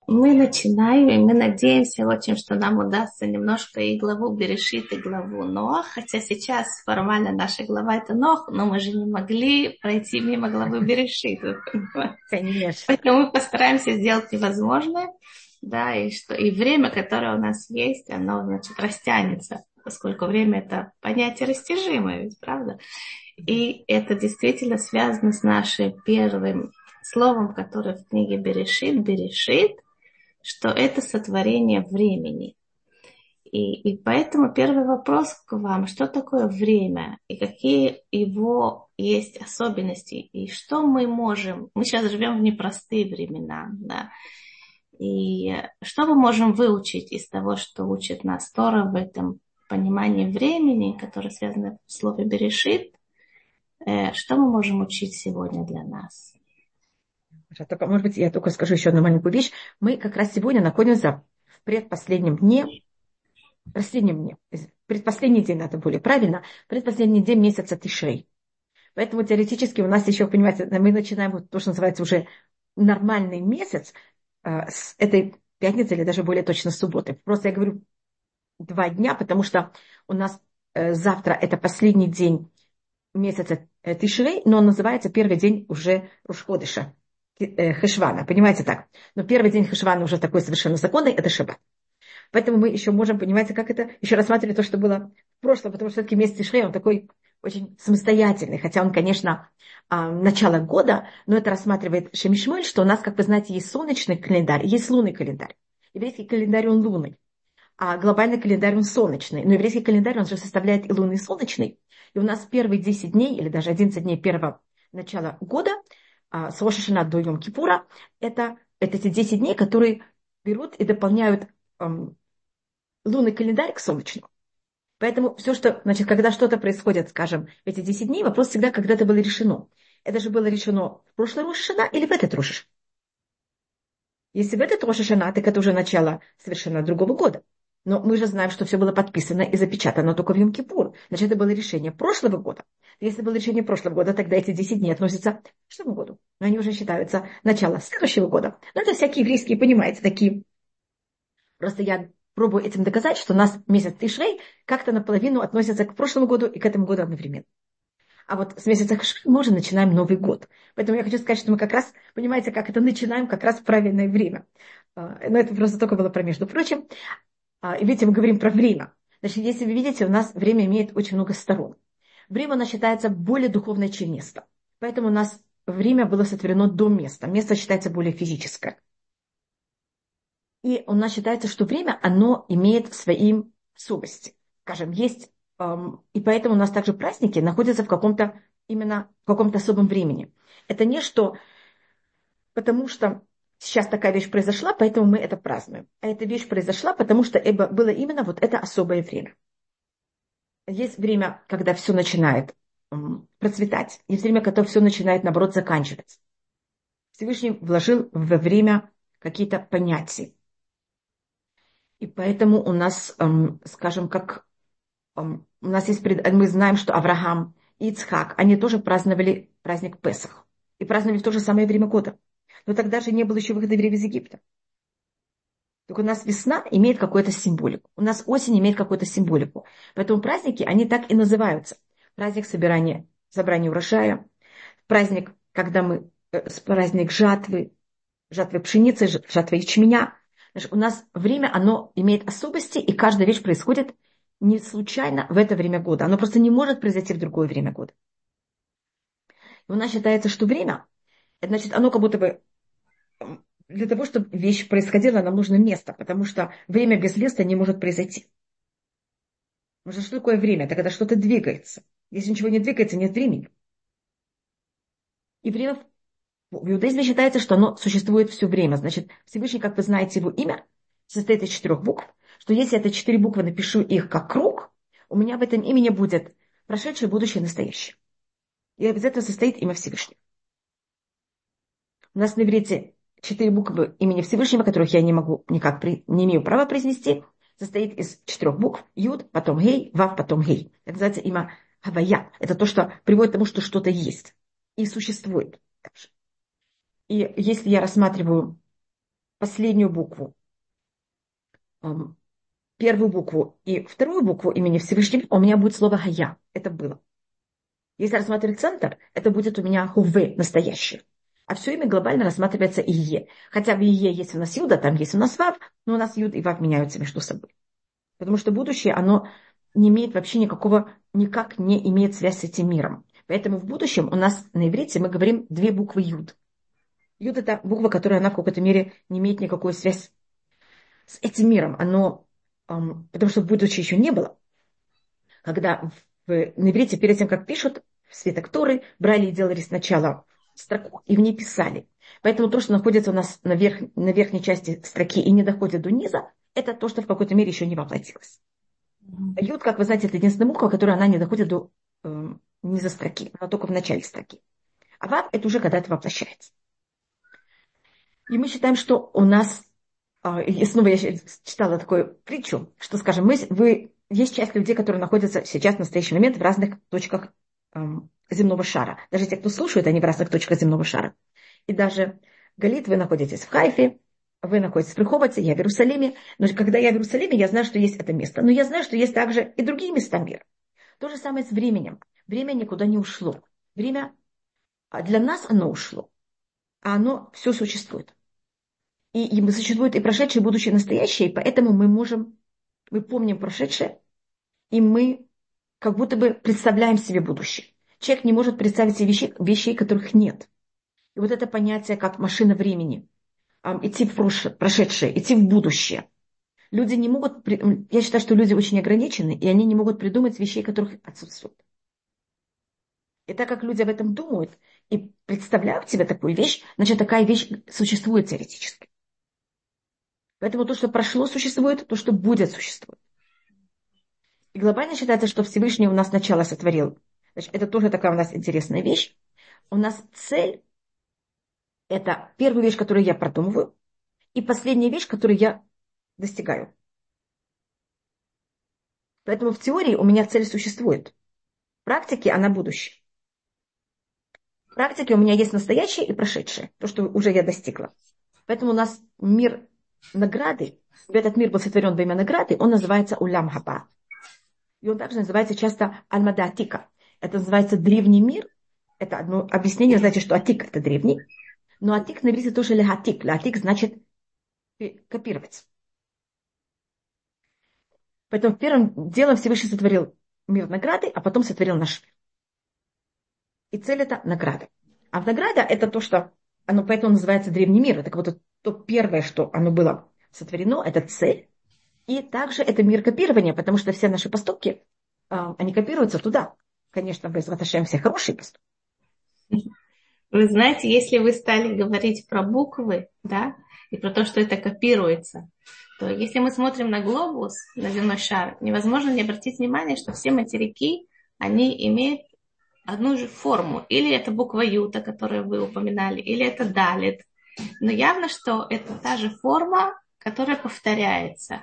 Мы начинаем, и мы надеемся очень, что нам удастся немножко и главу Берешит, и главу Ноах. Хотя сейчас формально наша глава это Ноах, но мы же не могли пройти мимо главы Берешит. Вы понимаете? Конечно. Поэтому мы постараемся сделать невозможное. Да, и что и время, которое у нас есть, оно, значит, растянется, поскольку время это понятие растяжимое, ведь правда? И это действительно связано с нашим первым словом, которое в книге Берешит, Берешит, что это сотворение времени. И поэтому первый вопрос к вам, что такое время и какие его есть особенности, и что мы можем, мы сейчас живем в непростые времена, да, и что мы можем выучить из того, что учит нас Тора в этом понимании времени, которое связано в слове «берешит», что мы можем учить сегодня для нас? Только, может быть, я только скажу еще одну маленькую вещь. Мы как раз сегодня находимся в предпоследний день, это более правильно, предпоследний день месяца Тишрей. Поэтому теоретически у нас еще, понимаете, мы начинаем вот то, что называется уже нормальный месяц с этой пятницы или даже более точно с субботы. Просто я говорю 2 дня, потому что у нас завтра это последний день месяца Тишрей, но он называется первый день уже Руш-ходыша, Хешвана, понимаете так? Но первый день Хешвана уже такой совершенно законный, это Шаббат. Поэтому мы еще можем, понимаете, как это, еще рассматривать то, что было в прошлом, потому что все-таки месяц Тишрей, он такой очень самостоятельный, хотя он, конечно, начало года, но это рассматривает Шемишмуэль, что у нас, как вы знаете, есть солнечный календарь, есть лунный календарь. Еврейский календарь, он лунный, а глобальный календарь, он солнечный. Но еврейский календарь, он же составляет и лунный, и солнечный. И у нас первые 10 дней, или даже 11 дней первого начала года, с Рош ха-Шана до Йом-Кипура, это эти 10 дней, которые берут и дополняют лунный календарь к солнечному. Поэтому все, что, значит, когда что-то происходит, скажем, в эти 10 дней, вопрос всегда когда-то было решено. Это же было решено в прошлый Рош ха-Шана или в этот Рош ха-Шана? Если в этот Рош ха-Шана, так это уже начало совершенно другого года. Но мы же знаем, что все было подписано и запечатано только в Йом-Кипур. Значит, это было решение прошлого года. Если было решение прошлого года, тогда эти 10 дней относятся к что году. Но они уже считаются начало следующего года. Но это всякие еврейские, понимаете, такие. Просто я пробую этим доказать, что у нас месяц Тишрей как-то наполовину относится к прошлому году и к этому году одновременно. А вот с месяца Хешvan мы уже начинаем Новый год. Поэтому я хочу сказать, что мы как раз, понимаете, как это начинаем как раз в правильное время. Но это просто только было про между прочим. И видите, мы говорим про время. Значит, если вы видите, у нас время имеет очень много сторон. Время, оно считается более духовное, чем место. Поэтому у нас время было сотворено до места. Место считается более физическое. И у нас считается, что время, оно имеет свои особенности. Скажем, есть, и поэтому у нас также праздники находятся в каком-то, именно в каком-то особом времени. Это не что, потому что сейчас такая вещь произошла, поэтому мы это празднуем. А эта вещь произошла, потому что это было именно вот это особое время. Есть время, когда все начинает процветать. Есть время, когда все начинает, наоборот, заканчиваться. Всевышний вложил во время какие-то понятия. И поэтому у нас, скажем, как у нас есть, мы знаем, что Авраам и Ицхак, они тоже праздновали праздник Песах. И праздновали в то же самое время года. Но тогда же не было еще выхода евреев из Египта. Только у нас весна имеет какую-то символику. У нас осень имеет какую-то символику. Поэтому праздники, они так и называются. Праздник собрания урожая. Праздник, когда праздник жатвы пшеницы, жатвы ячменя. У нас время, оно имеет особенности, и каждая вещь происходит не случайно в это время года. Оно просто не может произойти в другое время года. И у нас считается, что время, это значит, оно как будто бы для того, чтобы вещь происходила, нам нужно место, потому что время без места не может произойти. Потому что что такое время? Это когда что-то двигается. Если ничего не двигается, нет времени. И время в иудаизме считается, что оно существует все время. Значит, Всевышний, как вы знаете, его имя состоит из 4 букв, что если я эти 4 буквы напишу их как круг, у меня в этом имени будет прошедшее, будущее, настоящее. И из этого состоит имя Всевышнего. У нас на иврите 4 буквы имени Всевышнего, которых я не могу никак, не имею права произнести, состоит из 4 букв. Юд, потом Гей, Вав, потом Гей. Это называется имя Хавая. Это то, что приводит к тому, что что-то есть и существует. И если я рассматриваю последнюю букву, первую букву и вторую букву имени Всевышнего, у меня будет слово «гая». Это было. Если рассматривать центр, это будет у меня «хуве», настоящее. А все имя глобально рассматривается «ие». Хотя в «ие» есть у нас «юда», там есть у нас «вав», но у нас «юд» и «вав» меняются между собой. Потому что будущее, оно не имеет вообще никак не имеет связь с этим миром. Поэтому в будущем у нас на иврите мы говорим две буквы «юд». «Юд» — это буква, которая она в какой-то мере не имеет никакой связи с этим миром. Потому что в будущем еще не было. Когда на иврите перед тем, как пишут, в свиток Торы брали и делали сначала строку и в ней писали. Поэтому то, что находится у нас на верхней части строки и не доходит до низа, это то, что в какой-то мере еще не воплотилось. Юд, как вы знаете, это единственная буква, которая она не доходит до низа строки, она только в начале строки. А вав — это уже когда это воплощается. И мы считаем, что у нас, и снова я читала такую притчу, что, скажем, есть часть людей, которые находятся сейчас в настоящий момент в разных точках земного шара. Даже те, кто слушает, они в разных точках земного шара. И даже, Галит, вы находитесь в Хайфе, вы находитесь в Реховоте, я в Иерусалиме. Но когда я в Иерусалиме, я знаю, что есть это место. Но я знаю, что есть также и другие места мира. То же самое с временем. Время никуда не ушло. Время для нас оно ушло, а оно все существует. И существует и прошедшее, и будущее, и настоящее, и поэтому мы помним прошедшее, и мы как будто бы представляем себе будущее. Человек не может представить себе вещей, которых нет. И вот это понятие, как машина времени, идти в прошедшее, идти в будущее. Люди не могут, я считаю, что люди очень ограничены, и они не могут придумать вещей, которых отсутствуют. И так как люди об этом думают и представляют себе такую вещь, значит, такая вещь существует теоретически. Поэтому то, что прошло, существует, то, что будет, существует. И глобально считается, что Всевышний у нас сначала сотворил. Значит, это тоже такая у нас интересная вещь. У нас цель — это первая вещь, которую я продумываю, и последняя вещь, которую я достигаю. Поэтому в теории у меня цель существует. В практике она будущее. В практике у меня есть настоящее и прошедшее, то, что уже я достигла. Поэтому у нас мир награды, этот мир был сотворен во имя награды, он называется Улям Хаба. И он также называется часто Альмада Атика. Это называется древний мир. Это одно объяснение, значит, что Атик — это древний. Но Атик на иврите тоже лехатик. Лехатик значит копировать. Поэтому первым делом Всевышний сотворил мир награды, а потом сотворил наш мир. И цель — это награда. А награда — это то, что оно поэтому называется древний мир. Это вот то первое, что оно было сотворено, это цель. И также это мир копирования, потому что все наши поступки, они копируются туда. Конечно, мы возвращаем все хорошие поступки. Вы знаете, если вы стали говорить про буквы, да, и про то, что это копируется, то если мы смотрим на глобус, на земной шар, невозможно не обратить внимание, что все материки, они имеют одну же форму. Или это буква Юта, которую вы упоминали, или это Далит. Но явно, что это та же форма, которая повторяется.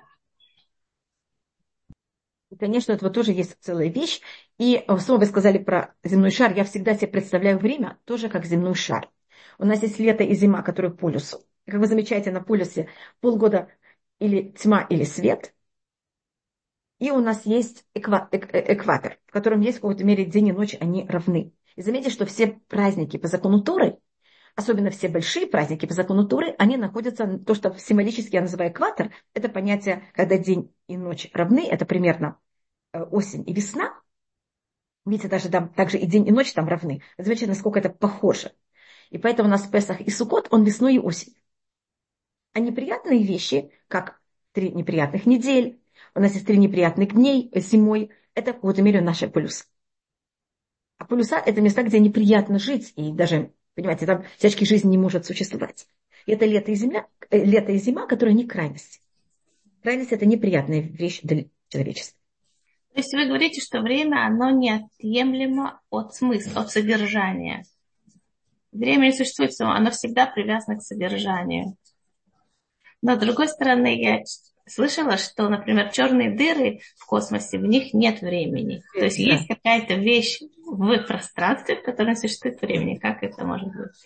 И, конечно, этого тоже есть целая вещь. И снова вы сказали про земной шар. Я всегда себе представляю время тоже как земной шар. У нас есть лето и зима, которые по полюсу. И как вы замечаете, на полюсе полгода или тьма, или свет. И у нас есть экватор, в котором есть в какой-то мере день и ночь, они равны. И заметьте, что все праздники по закону Торы, особенно все большие праздники по закону Торы, они находятся, то, что символически я называю экватор, это понятие, когда день и ночь равны, это примерно осень и весна. Видите, даже там также и день, и ночь там равны. Замечайте, насколько это похоже. И поэтому у нас Песах и Суккот, он весной и осенью. А неприятные вещи, как 3 неприятных недель, у нас есть 3 неприятных дней зимой, это в какой-то мере наши полюса. А полюса — это места, где неприятно жить, и даже, понимаете, там всячески жизнь не может существовать. И это лето и зима, которые не крайности. Крайность — это неприятная вещь для человечества. То есть вы говорите, что время, оно неотъемлемо от смысла, от содержания. Время не существует само, оно всегда привязано к содержанию. Но с другой стороны, я слышала, что, например, черные дыры в космосе, в них нет времени. То есть есть какая-то вещь в пространстве, в которой существует времени. Как это может быть?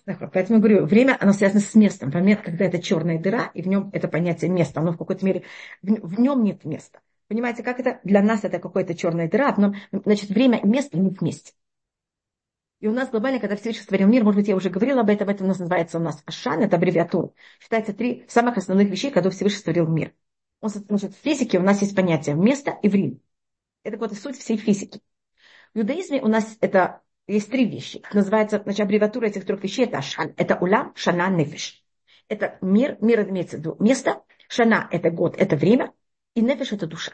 Поэтому я говорю, время, оно связано с местом. В момент, когда это черная дыра, и в нем это понятие места, оно в какой-то мере, в нем нет места. Понимаете, как это? Для нас это какая-то черная дыра, но, значит, время и место не вместе. И у нас глобально, когда Всевышний сотворил мир, может быть, я уже говорила об этом, это у нас называется у нас Ашан, это аббревиатура. Считается 3 самых основных вещей, когда Всевышний сотворил мир. Значит, в физике у нас есть понятие место и время. Это вот суть всей физики. В иудаизме у нас это есть 3 вещи. Называется, значит, аббревиатура этих 3 вещей это Ашан. Это улам, шана, нефиш. Это мир, мир это имеется в виду место, шана это год, это время, и нефиш это душа.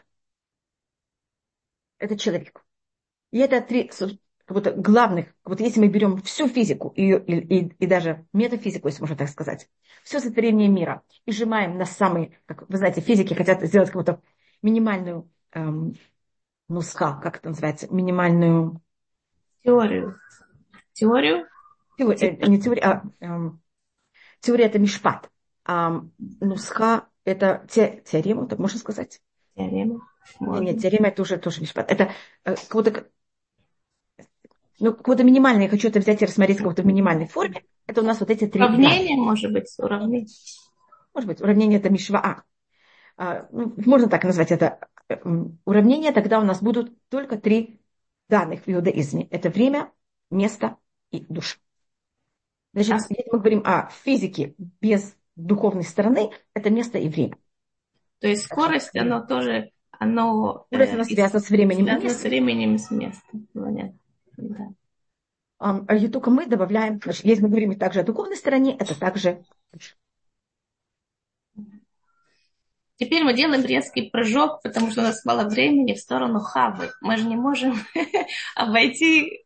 Это человек. И это 3 как будто главных, как будто если мы берем всю физику и даже метафизику, если можно так сказать, все сотворение мира и сжимаем на самые, как вы знаете, физики хотят сделать какую-то минимальную нуска, как это называется, минимальную Теорию. Теорию? не теория, теория это мишпат, а нуска это теорема, так можно сказать? Теорема. Нет, Можно. теорема это уже тоже мишпат. Это как будто, ну, какое-то минимальное, я хочу это взять и рассмотреть в какой-то минимальной форме. Это у нас вот эти 3 данных. Уравнение, может быть, уравнение. Может быть, уравнение это мишваа. Можно так назвать это уравнение, тогда у нас будут только 3 данных в иудаизме. Это время, место и душа. Значит, если мы говорим о физике без духовной стороны, это место и время. То есть скорость, оно тоже, оно Скорость она связана с временем и связано с местом. временем и с местом. Понятно. Да. И только мы добавляем, значит, если мы говорим также о духовной стороне, это также душа. Теперь мы делаем резкий прыжок, потому что у нас мало времени в сторону Хавы. Мы же не можем обойти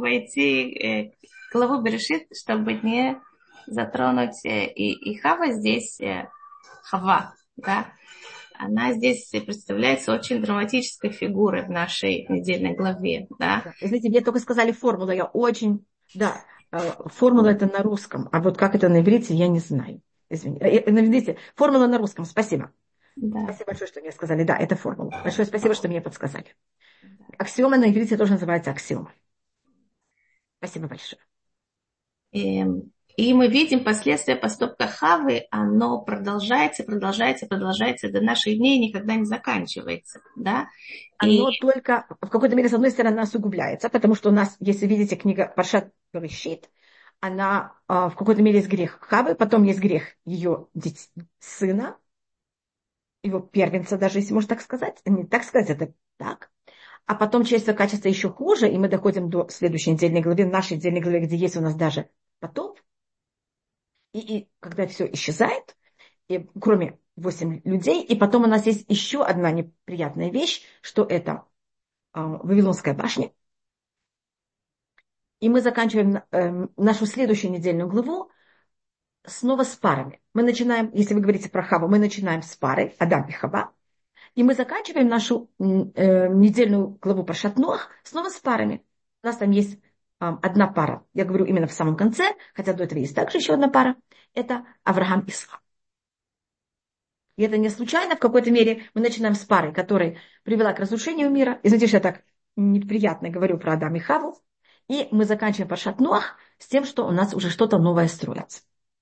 главу Берешит, чтобы не затронуть и Хава здесь, Хава, да, она здесь представляется очень драматической фигурой в нашей недельной главе, да. Да. Знаете, мне только сказали формулу, я очень, да, формула это на русском, а вот как это на иврите, я не знаю. Извините. Видите, формула на русском, спасибо. Да. Спасибо большое, что мне сказали. Да, это формула. Большое спасибо, что мне подсказали. Аксиома на иврите тоже называется аксиома. Спасибо большое. И мы видим последствия поступка Хавы, оно продолжается до наших дней, никогда не заканчивается. Да? Оно только в какой-то мере, с одной стороны, усугубляется, потому что у нас, если видите, книга Паршат Берешит, она в какой-то мере есть грех Хавы, потом есть грех ее сына, его первенца, даже если можно так сказать. Не так сказать, это так. А потом часть качества еще хуже, и мы доходим до следующей недельной главы, нашей недельной главы, где есть у нас даже потоп. И когда все исчезает, и, кроме 8 людей, и потом у нас есть еще одна неприятная вещь, что это Вавилонская башня. И мы заканчиваем нашу следующую недельную главу снова с парами. Мы начинаем, если вы говорите про Хаву, мы начинаем с пары Адам и Хава. И мы заканчиваем нашу недельную главу про Шатнуах снова с парами. У нас там есть одна пара. Я говорю именно в самом конце, хотя до этого есть также еще одна пара. Это Авраам и Исхак. И это не случайно, в какой-то мере мы начинаем с пары, которая привела к разрушению мира. И знаете, что я так неприятно говорю про Адама и Хаву. И мы заканчиваем Паршат Ноах с тем, что у нас уже что-то новое строится.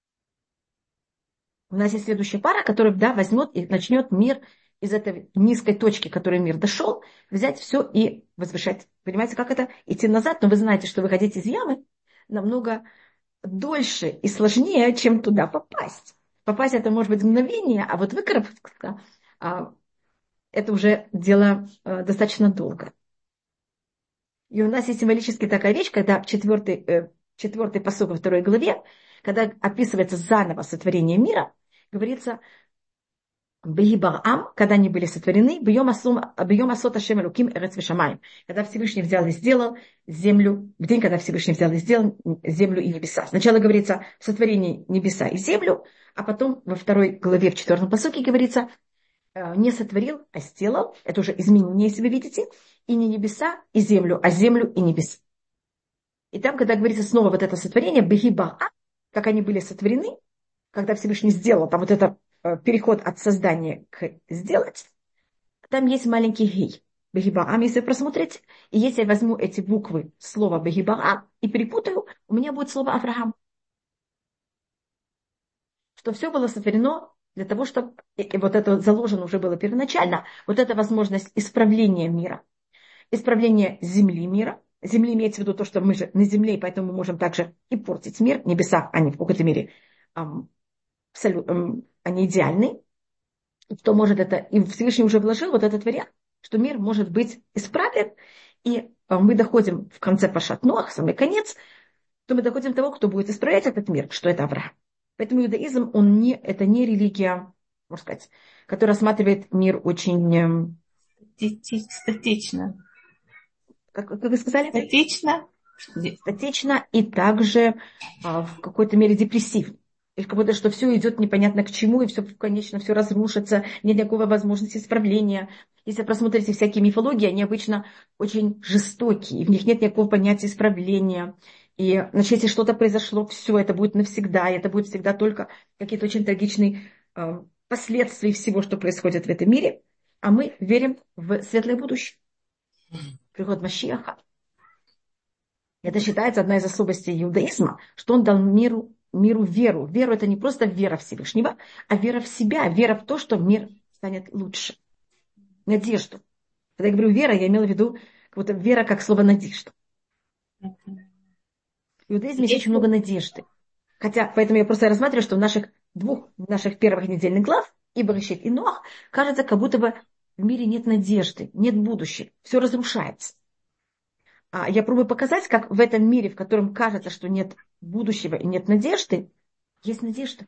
У нас есть следующая пара, которая возьмет и начнет мир из этой низкой точки, к которой мир дошел, взять все и возвышать. Понимаете, как это? Идти назад, но вы знаете, что выходить из ямы намного дольше и сложнее, чем туда попасть. Попасть это может быть мгновение, а вот выкарабкаться это уже дело достаточно долго. И у нас есть символически такая вещь, когда четвертый пасук во 2 главе, когда описывается заново сотворение мира, говорится, когда они были сотворены, когда Всевышний взял и сделал землю, в день, когда Всевышний взял и сделал землю и небеса. Сначала говорится в сотворении небеса и землю, а потом во 2 главе, в 4 пасуке говорится, не сотворил, а сделал. Это уже изменение, если вы видите. И не небеса и землю, а землю и небеса. И там, когда говорится снова вот это сотворение, как они были сотворены, когда Всевышний сделал, там вот это переход от создания к сделать, там есть маленький гей. Бехибаам, если вы просмотрите, и если я возьму эти буквы слова Бехибаам и перепутаю, у меня будет слово Авраам. что все было сотворено для того, чтобы, и вот это заложено уже было первоначально, вот эта возможность исправления мира, исправления земли мира. Земли имеется в виду то, что мы же на земле, и поэтому мы можем также и портить мир. Небеса, они в какой-то мере они идеальны. Кто может это, и Всевышний уже вложил вот этот вариант, что мир может быть исправлен, и мы доходим в конце Пашат Ноах, самый конец, то мы доходим до того, кто будет исправлять этот мир, что это Авраам. Поэтому иудаизм, это не религия, можно сказать, которая рассматривает мир очень... Статично. Как вы сказали? Статично. Статично и также в какой-то мере депрессивно. Или как будто, что все идет непонятно к чему, и все, конечно, все разрушится, нет никакой возможности исправления. Если просмотрите всякие мифологии, они обычно очень жестокие, и в них нет никакого понятия исправления. И, значит, если что-то произошло, все, это будет навсегда, и это будет всегда только какие-то очень трагичные последствия всего, что происходит в этом мире. А мы верим в светлое будущее. Приход Машиаха. Это считается одна из особенностей иудаизма, что он дал миру веру. Веру — это не просто вера Всевышнего, а вера в себя, вера в то, что мир станет лучше. Надежду. Когда я говорю вера, я имела в виду как будто вера как слово надежда. В иудаизме есть очень много надежды. Хотя, поэтому я просто рассматриваю, что в наших первых недельных глав, и Берешит, и Ноах, кажется, как будто бы в мире нет надежды, нет будущего, все разрушается. Я пробую показать, как в этом мире, в котором кажется, что нет будущего и нет надежды, есть надежда.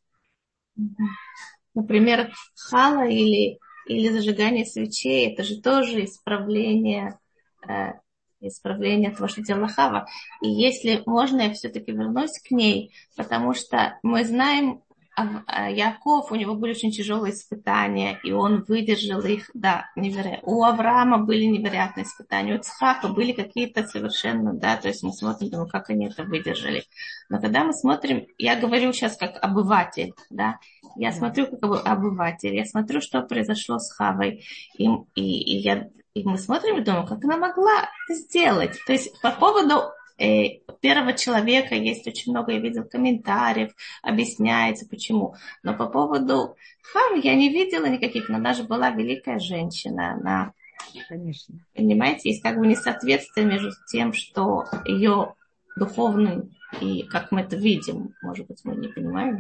Например, хала или зажигание свечей, это же тоже исправление того, что делала Хава. И если можно, я все-таки вернусь к ней, потому что мы знаем, Яков, у него были очень тяжелые испытания, и он выдержал их, да, невероятно. У Авраама были невероятные испытания, у Ицхака были какие-то совершенно, да, то есть мы смотрим, ну, как они это выдержали. Но когда мы смотрим, я говорю сейчас как обыватель, да, я смотрю как обыватель, я смотрю, что произошло с Хавой, и мы смотрим и думаем, как она могла это сделать. То есть по поводу первого человека есть очень много, я видел комментариев, объясняется почему. Но по поводу Хавы я не видела никаких, но она же была великая женщина. Она, конечно, понимаете, есть как бы несоответствие между тем, что ее духовным и как мы это видим, может быть, мы не понимаем.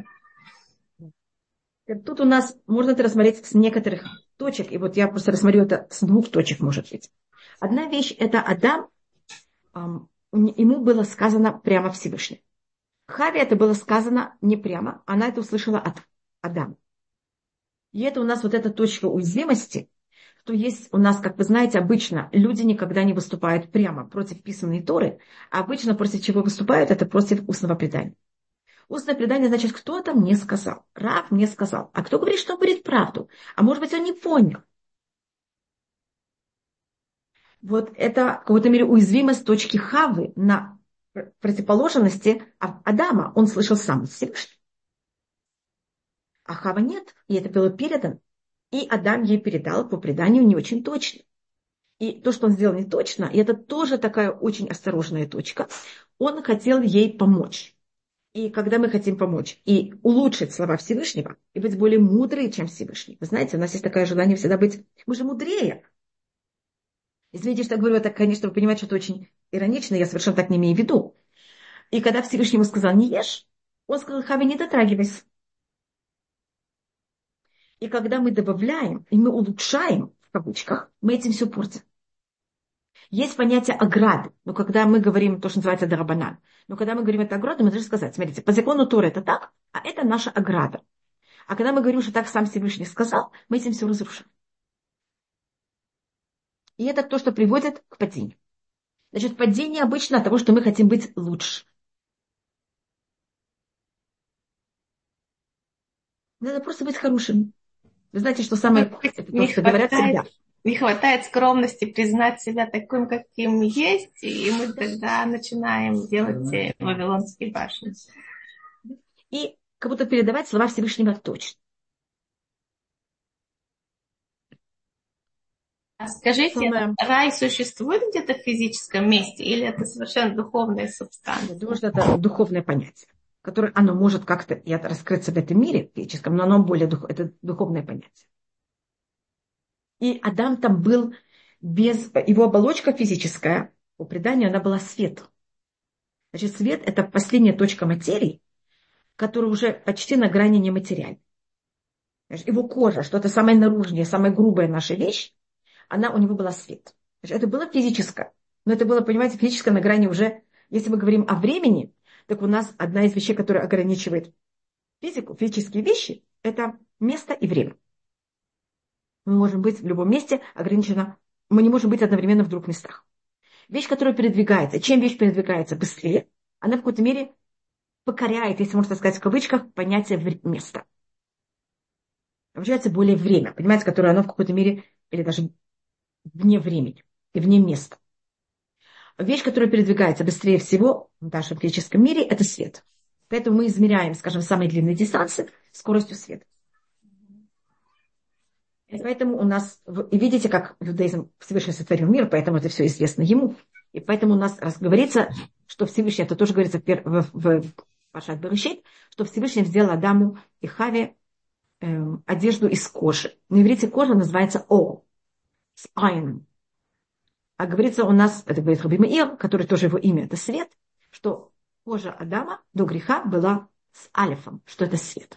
Тут у нас можно это рассмотреть с некоторых точек, и вот я просто рассмотрю это с двух точек, может быть. Одна вещь – это Адам, ему было сказано прямо Всевышним. Хаве это было сказано не прямо, она это услышала от Адама. И это у нас вот эта точка уязвимости, что есть у нас, как вы знаете, обычно люди никогда не выступают прямо против писанной Торы, а обычно против чего выступают, это против устного предания. Устное предание значит, кто-то мне сказал, Рав мне сказал, а кто говорит, что он говорит правду, а может быть, он не понял. Вот это в какой-то мере уязвимость точки Хавы на противоположности Адама. Он слышал сам Всевышний. А Хава нет, и это было передано. И Адам ей передал по преданию не очень точно. И то, что он сделал не точно, и это тоже такая очень осторожная точка, он хотел ей помочь. И когда мы хотим помочь и улучшить слова Всевышнего, и быть более мудрые, чем Всевышний. Вы знаете, у нас есть такое желание всегда быть, мы же мудрее. Извините, что я говорю это, конечно, вы понимаете, что это очень иронично, я совершенно так не имею в виду. И когда Всевышний ему сказал, не ешь, он сказал, Хаве, не дотрагивайся. И когда мы добавляем, и мы улучшаем, в кавычках, мы этим все портим. Есть понятие ограды. Но когда мы говорим то, что называется дарабанан, но когда мы говорим это ограду, мы должны сказать, смотрите, по закону Торы это так, а это наша ограда. А когда мы говорим, что так сам Всевышний сказал, мы этим все разрушим. И это то, что приводит к падению. Значит, падение обычно от того, что мы хотим быть лучше. Надо просто быть хорошим. Вы знаете, что самое, это то, что говорят всегда. Не хватает скромности признать себя таким, каким есть, и мы тогда начинаем делать вавилонские башни. И как будто передавать слова Всевышнего точно. А скажите, рай существует где-то в физическом месте, или это совершенно духовная субстанция? Я думаю, что это духовное понятие. которое оно может как-то раскрыться в этом мире физическом, но оно более это духовное понятие. И Адам там был без... Его оболочка физическая, по преданию, она была свет. Значит, свет – это последняя точка материи, которая уже почти на грани нематериальной. Его кожа, что-то самое наружнее, самая грубая наша вещь, она у него была свет. Значит, это было физическое. Но это было, понимаете, физическое на грани уже... Если мы говорим о времени, так у нас одна из вещей, которая ограничивает физику, физические вещи, это место и время. Мы можем быть в любом месте ограничено. Мы не можем быть одновременно в двух местах. Вещь, которая передвигается, чем вещь передвигается быстрее, она в какой-то мере покоряет, если можно сказать в кавычках, понятие места. Получается более время, понимаете, которое оно в какой-то мере, или даже вне времени и вне места. Вещь, которая передвигается быстрее всего в нашем физическом мире, это свет. Поэтому мы измеряем, скажем, самые длинные дистанции скоростью света. И поэтому у нас, и видите, как иудаизм Всевышний сотворил мир, поэтому это все известно ему. И поэтому у нас говорится, что Всевышний, это тоже говорится в Пашат Берешит, что Всевышний сделал Адаму и Хаве одежду из кожи. На иврите кожа называется ол, с айном. А говорится у нас, это говорит Раби Меир, который тоже его имя, это свет, что кожа Адама до греха была с алефом, что это свет.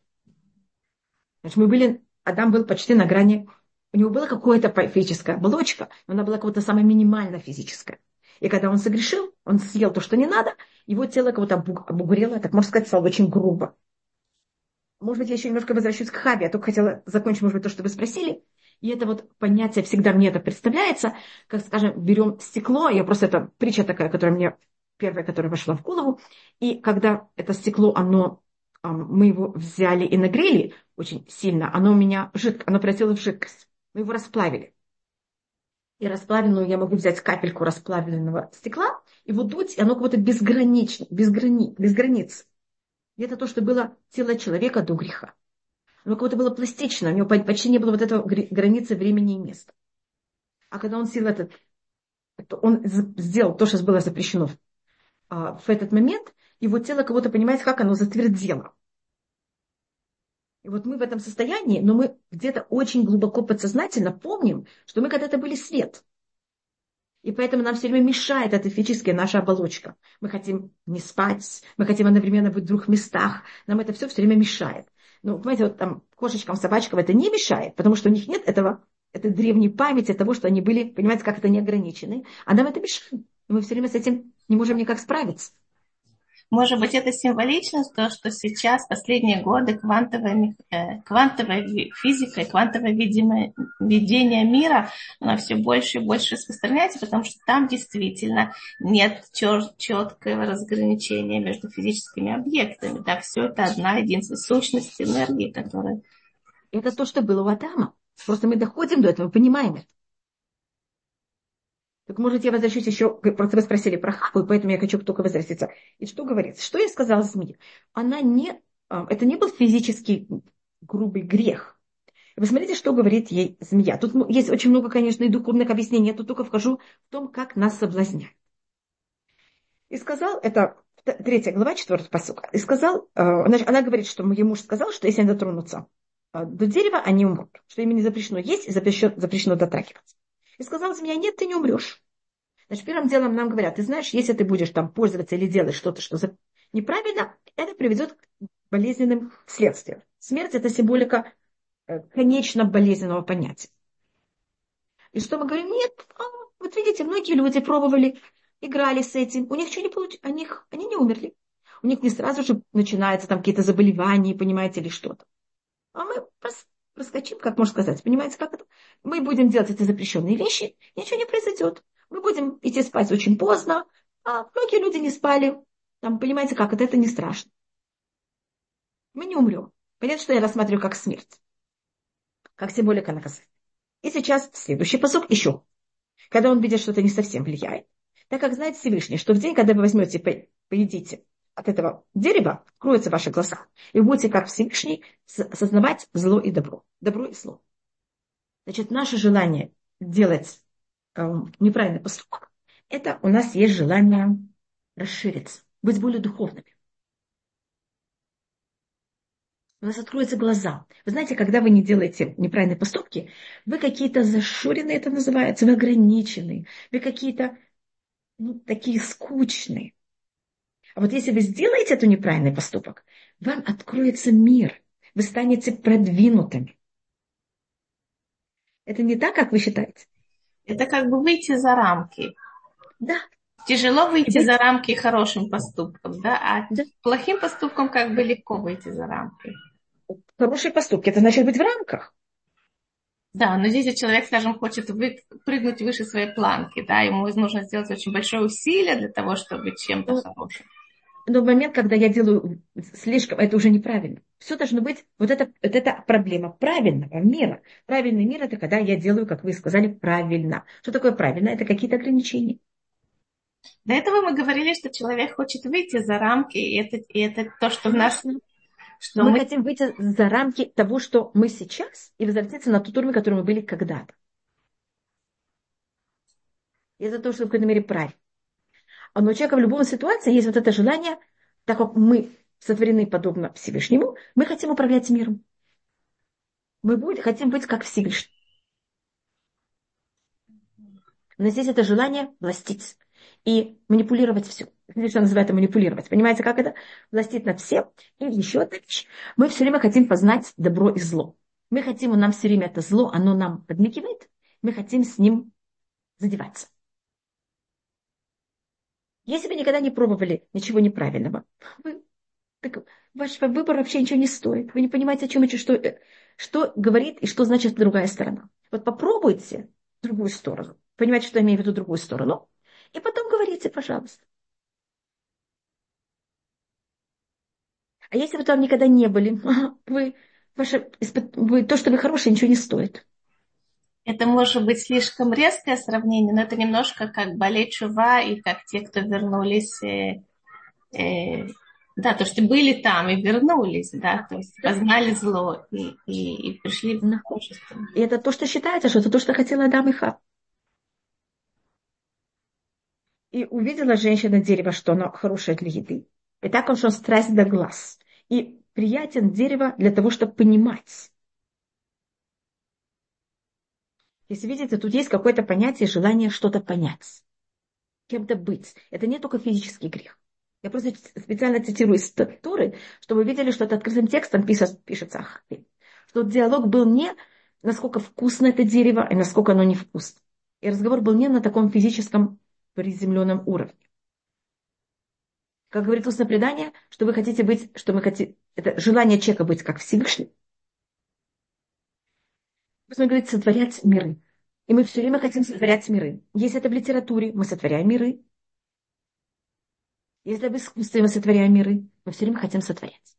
Значит, Адам был почти на грани, у него была какая-то физическая оболочка, но она была какая-то самая минимально физическая. И когда он согрешил, он съел то, что не надо, его тело кого-то обугрело, так можно сказать, стало очень грубо. Может быть, я еще немножко возвращусь к Хаве, я только хотела закончить, может быть, то, что вы спросили. И это вот понятие, всегда мне это представляется, как, скажем, берем стекло, это притча такая, которая мне первая, которая вошла в голову, и когда это стекло, мы его взяли и нагрели очень сильно, оно превратилось в жидкость, мы его расплавили. И расплавленную я могу взять капельку расплавленного стекла, его дуть, и оно как будто безгранично, без границ. И это то, что было тело человека до греха. Оно как будто было пластично, у него почти не было вот этого границы времени и места. А когда он он сделал то, что было запрещено в этот момент, его тело как будто, понимаете, как оно затвердело. И вот мы в этом состоянии, но мы где-то очень глубоко подсознательно помним, что мы когда-то были свет. И поэтому нам все время мешает эта физическая наша оболочка. Мы хотим не спать, мы хотим одновременно быть в двух местах. Нам это все время мешает. Ну, понимаете, вот там кошечкам, собачкам это не мешает, потому что у них нет этой древней памяти того, что они были, понимаете, как это неограничены. А нам это мешает. И мы все время с этим не можем никак справиться. Может быть, это символично, то, что сейчас, последние годы, квантовая физика и квантовое видение мира, она все больше и больше распространяется, потому что там действительно нет четкого разграничения между физическими объектами. Да, все это одна единственная сущность энергии, которая... Это то, что было у Адама. Просто мы доходим до этого, понимаем это. Так, может, я возвращусь еще, просто вы спросили про Хаву, и поэтому я хочу только возвратиться. И что говорится? Что я сказала змее? Это не был физический грубый грех. Вы смотрите, что говорит ей змея. Тут есть очень много, конечно, и духовных объяснений. Я тут только вхожу в том, как нас соблазняют. И сказал, это 3 глава, 4 пасук. И сказал, она говорит, что ее муж сказал, что если они дотронутся до дерева, они умрут. Что им не запрещено есть и запрещено дотрагиваться. И сказал змея, нет, ты не умрешь. Значит, первым делом нам говорят, ты знаешь, если ты будешь там пользоваться или делать что-то, что неправильно, это приведет к болезненным следствиям. Смерть – это символика конечно болезненного понятия. И что мы говорим? Нет, вот видите, многие люди пробовали, играли с этим, у них ничего не получилось, они не умерли. У них не сразу же начинаются там какие-то заболевания, понимаете, или что-то. А мы проскочим, как можно сказать, понимаете, как это? Мы будем делать эти запрещенные вещи, ничего не произойдет. Мы будем идти спать очень поздно, а многие люди не спали. Там, понимаете, как это не страшно. Мы не умрем. Понятно, что я рассматриваю как смерть. Как символика наказания. И сейчас следующий посок еще. Когда он видит, что это не совсем влияет. Так как знает Всевышний, что в день, когда вы возьмете и поедите от этого дерева, откроются ваши глаза. И вы будете, как Всевышний, осознавать зло и добро. Добро и зло. Значит, наше желание делать неправильный поступок, это у нас есть желание расшириться, быть более духовными. У нас откроются глаза. Вы знаете, когда вы не делаете неправильные поступки, вы какие-то зашоренные, это называется, вы ограниченные, вы какие-то такие скучные. А вот если вы сделаете этот неправильный поступок, вам откроется мир. Вы станете продвинутыми. Это не так, как вы считаете? Это как бы выйти за рамки. Да. Тяжело И выйти за быть, рамки хорошим поступком, да, а да. плохим поступком как бы легко выйти за рамки. Хорошие поступки, это значит быть в рамках. Да, но здесь человек, скажем, хочет прыгнуть выше своей планки, да, ему нужно сделать очень большое усилие для того, чтобы быть чем-то Но, хорошим. но в момент, когда я делаю слишком, это уже неправильно. Все должно быть, вот эта проблема правильного мира. Правильный мир – это когда я делаю, как вы сказали, правильно. Что такое правильно? Это какие-то ограничения. До этого мы говорили, что человек хочет выйти за рамки, и это то, что в нас, Конечно. что Мы мы, хотим выйти за рамки того, что мы сейчас, и возвратиться на тот уровень, который мы были когда-то. И это то, что в какой-то мере правильно. Но у человека в любой ситуации есть вот это желание, так как мы сотворены подобно Всевышнему, мы хотим управлять миром. Хотим быть как Всевышний. Но здесь это желание властить и манипулировать все. Видите, что называют это манипулировать. Понимаете, как это? Властить над всем. И еще одна вещь. Мы все время хотим познать добро и зло. Мы хотим, нам все время это зло, оно нам подмигивает. Мы хотим с ним задеваться. Если вы никогда не пробовали ничего неправильного, так ваш выбор вообще ничего не стоит. Вы не понимаете, о чем это, что говорит и что значит другая сторона. Вот попробуйте другую сторону. Понимаете, что я имею в виду другую сторону. И потом говорите, пожалуйста. А если вы там никогда не были, то, что вы хорошие, ничего не стоит. это может быть слишком резкое сравнение, но это немножко как болеть чува и как те, кто вернулись, э, да, то, что были там и вернулись, да, то есть Да. познали зло и пришли в Да. общество. И это то, что считается, что это то, что хотела Адам и Хав. И увидела женщина дерево, что оно хорошее для еды. И так он, что страсть до глаз. И приятен дерево для того, чтобы понимать. Если видите, тут есть какое-то понятие желания что-то понять, кем-то быть. Это не только физический грех. Я просто специально цитирую из Торы, чтобы вы видели, что это открытым текстом пишется Ахаве. Что диалог был не насколько вкусно это дерево, и насколько оно невкусно. И разговор был не на таком физическом приземленном уровне. Как говорит устное предание, что вы хотите быть, что мы хотим, это желание человека быть как Всевышний. Он говорит, сотворять миры. И мы все время хотим сотворять миры. Если это в литературе, мы сотворяем миры. Если в искусстве мы сотворяем миры, мы все время хотим сотворять.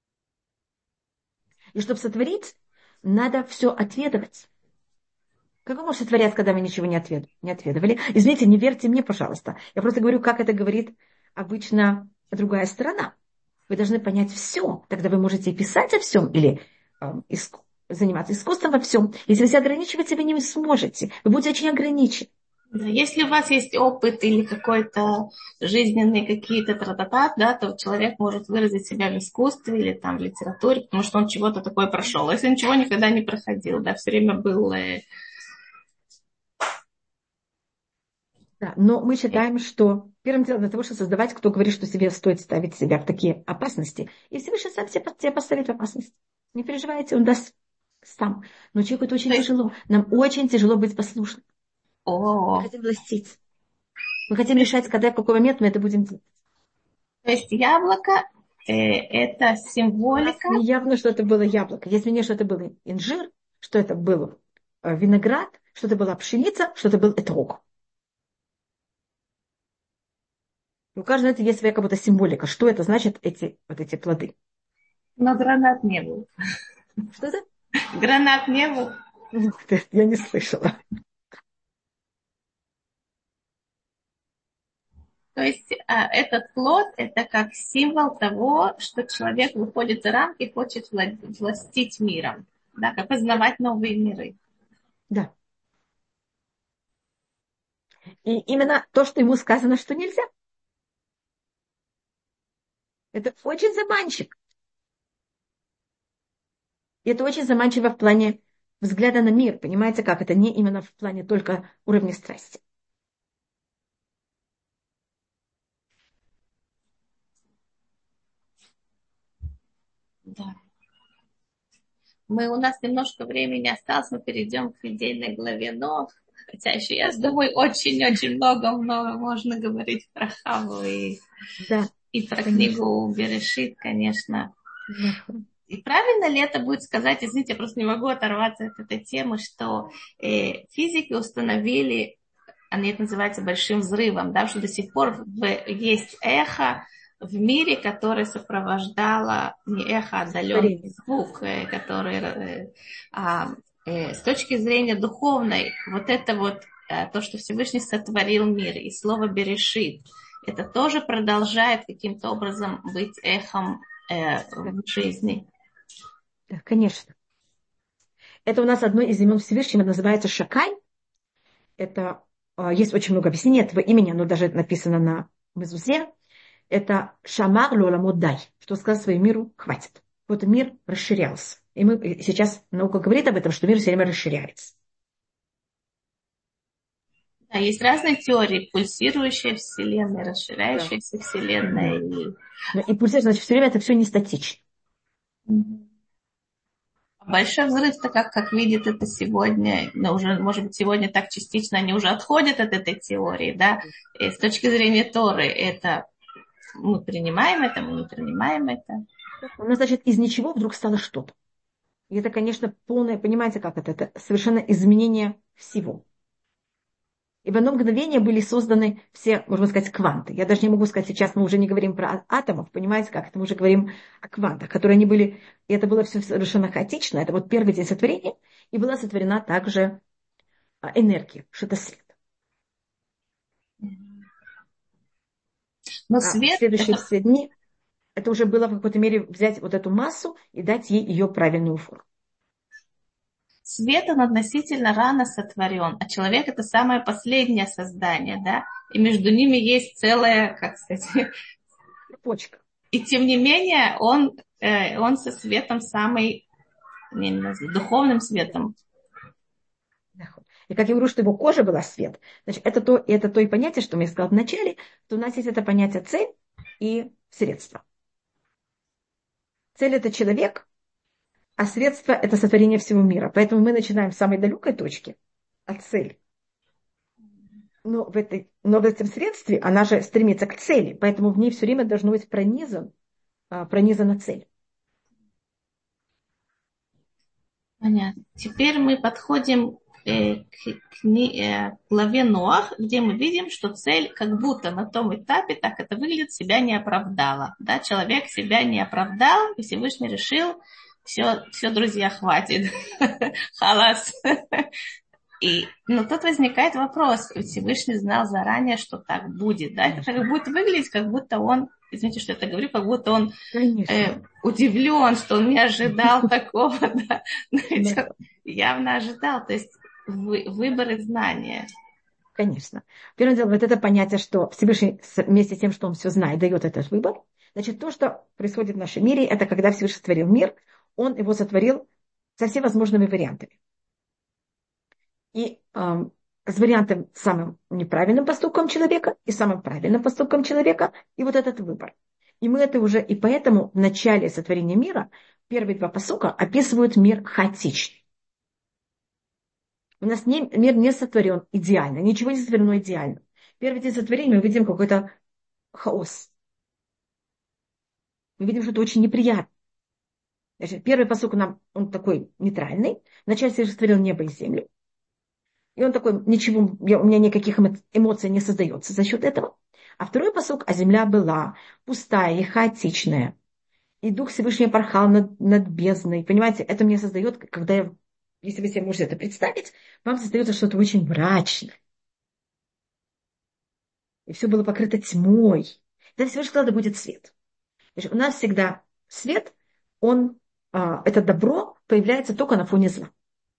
И чтобы сотворить, надо все отведывать. Как вы можете сотворять, когда вы ничего не отведывали? Извините, не верьте мне, пожалуйста. Я просто говорю, как это говорит обычно другая сторона. Вы должны понять все. Тогда вы можете и писать о всем, или заниматься искусством во всем. Если вы себя ограничиваете, вы не сможете. Вы будете очень ограничены. Да, если у вас есть опыт или какой-то жизненный какие-то тра-та-та, да, то человек может выразить себя в искусстве или там в литературе, потому что он чего-то такое прошел. А если ничего никогда не проходил, да, все время был... Да, но мы считаем, что первым делом для того, чтобы создавать, кто говорит, что себе стоит ставить себя в такие опасности, и Всевышний сам себя поставит в опасность. Не переживайте, он даст сам. Но человеку это очень то есть, тяжело. Нам очень тяжело быть послушным. Мы о, хотим властить. Мы хотим решать, когда и в какой момент мы это будем делать. то есть яблоко это У нас символика. не явно, что это было яблоко. Есть мнение, что это был инжир, что это был виноград, что это была пшеница, что это был этрог. У каждого это есть своя как будто символика. Что это значит, эти плоды? Но гранат не был. Что это? Гранат не был. Я не слышала. То есть этот плод это как символ того, что человек выходит за рамки и хочет властить миром, да, как познавать новые миры. Да. И именно то, что ему сказано, что нельзя. Это очень заманчиво. И это очень заманчиво в плане взгляда на мир. Понимаете, как это не именно в плане только уровня страсти. Да. У нас немножко времени осталось, мы перейдем к недельной главе, но хотя еще, я думаю, очень-очень много можно говорить про Хаву Да, и про конечно. книгу Берешит, конечно. Да. И правильно ли это будет сказать, извините, я просто не могу оторваться от этой темы, что физики установили, они это называются большим взрывом, да, что до сих пор есть эхо в мире, которое сопровождало не эхо, а отдаленный Творение. звук, который с точки зрения духовной, вот это вот то, что Всевышний сотворил мир, и слово «берешит», это тоже продолжает каким-то образом быть эхом Да, в жизни. да, конечно. Это у нас одно из имен Всевышнего называется Шакай. Это есть очень много объяснений этого имени, оно даже написано на мезузе. Это Шамар Лоламудай, что сказал своему миру, хватит. Вот мир расширялся. И мы сейчас наука говорит об этом, что мир все время расширяется. Да, есть разные теории, пульсирующая вселенная, Да. расширяющаяся вселенная. Мгм. Но и пульсирует, значит, все время это все не статично. Большой взрыв-то как видит это сегодня, но уже, может быть, сегодня так частично они уже отходят от этой теории, да, и с точки зрения Торы это мы принимаем это, мы не принимаем это. У нас, значит, из ничего вдруг стало что-то. И это, конечно, полное, понимаете, как это? Это совершенно изменение всего. И в одно мгновение были созданы все, можно сказать, кванты. Я даже не могу сказать, сейчас мы уже не говорим про атомов, понимаете, как это мы уже говорим о квантах, которые они были, и это было все совершенно хаотично. Это вот первый день сотворения, и была сотворена также энергия, что это свет. Но А в свет следующие это все дни это уже было в какой-то мере взять вот эту массу и дать ей ее правильную форму. свет, он относительно рано сотворен, а человек это самое последнее создание, да, и между ними есть целая, как сказать, Цепочка. и тем не менее он со светом самый, не знаю, духовным светом. И как я говорю, что его кожа была свет, значит, это то и понятие, что я сказала в начале, что у нас есть это понятие цель и средство. Цель – это человек, а средство – это сотворение всего мира. Поэтому мы начинаем с самой далекой точки, от цели. Но в этом средстве она же стремится к цели, поэтому в ней все время должно быть пронизана цель. Понятно. Теперь мы подходим к главе Ноах, где мы видим, что цель как будто на том этапе, так это выглядит, себя не оправдала. Да? Человек себя не оправдал, и Всевышний решил, все, друзья, хватит. Халас. Но тут возникает вопрос, Всевышний знал заранее, что так будет. Да? Это так будет выглядеть, как будто он, извините, что я так говорю, как будто он удивлен, что он не ожидал такого. Да? Но ведь он явно ожидал. То есть выбор и знание. Конечно. Первое дело, вот это понятие, что Всевышний вместе с тем, что он все знает, дает этот выбор. Значит, то, что происходит в нашем мире, это когда Всевышний сотворил мир, он его сотворил со всевозможными вариантами. И с вариантом самым неправильным поступком человека и самым правильным поступком человека, и вот этот выбор. И мы это уже, и поэтому в начале сотворения мира первые два пасука описывают мир хаотичный. У нас мир не сотворен идеально, ничего не сотворено идеально. Первый день сотворения мы видим какой-то хаос. Мы видим, что это очень неприятно. Значит, первый пасук он такой нейтральный. Вначале Всевышний сотворил небо и землю. И он такой, ничего, у меня никаких эмоций не создается за счет этого. А второй посок, а земля была пустая и хаотичная. И Дух Всевышний порхал над бездной. Понимаете, это мне создает, если вы себе можете это представить, вам создается что-то очень мрачное. И все было покрыто тьмой. Тогда Всевышний сказал, да будет свет. Значит, у нас всегда свет, это добро появляется только на фоне зла.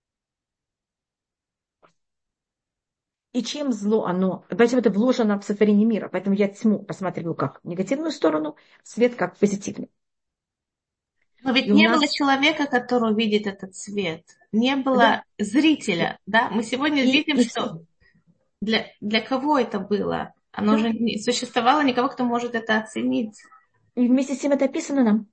И чем зло оно, поэтому это вложено в сотворение мира, поэтому я тьму рассматриваю как негативную сторону, свет как позитивный. Но ведь И у не было нас, человека, который увидит этот свет. Не да, было зрителя, да. Мы сегодня видим, и что для кого это было. Оно да, уже не существовало никого, кто может это оценить. и вместе с тем это описано нам.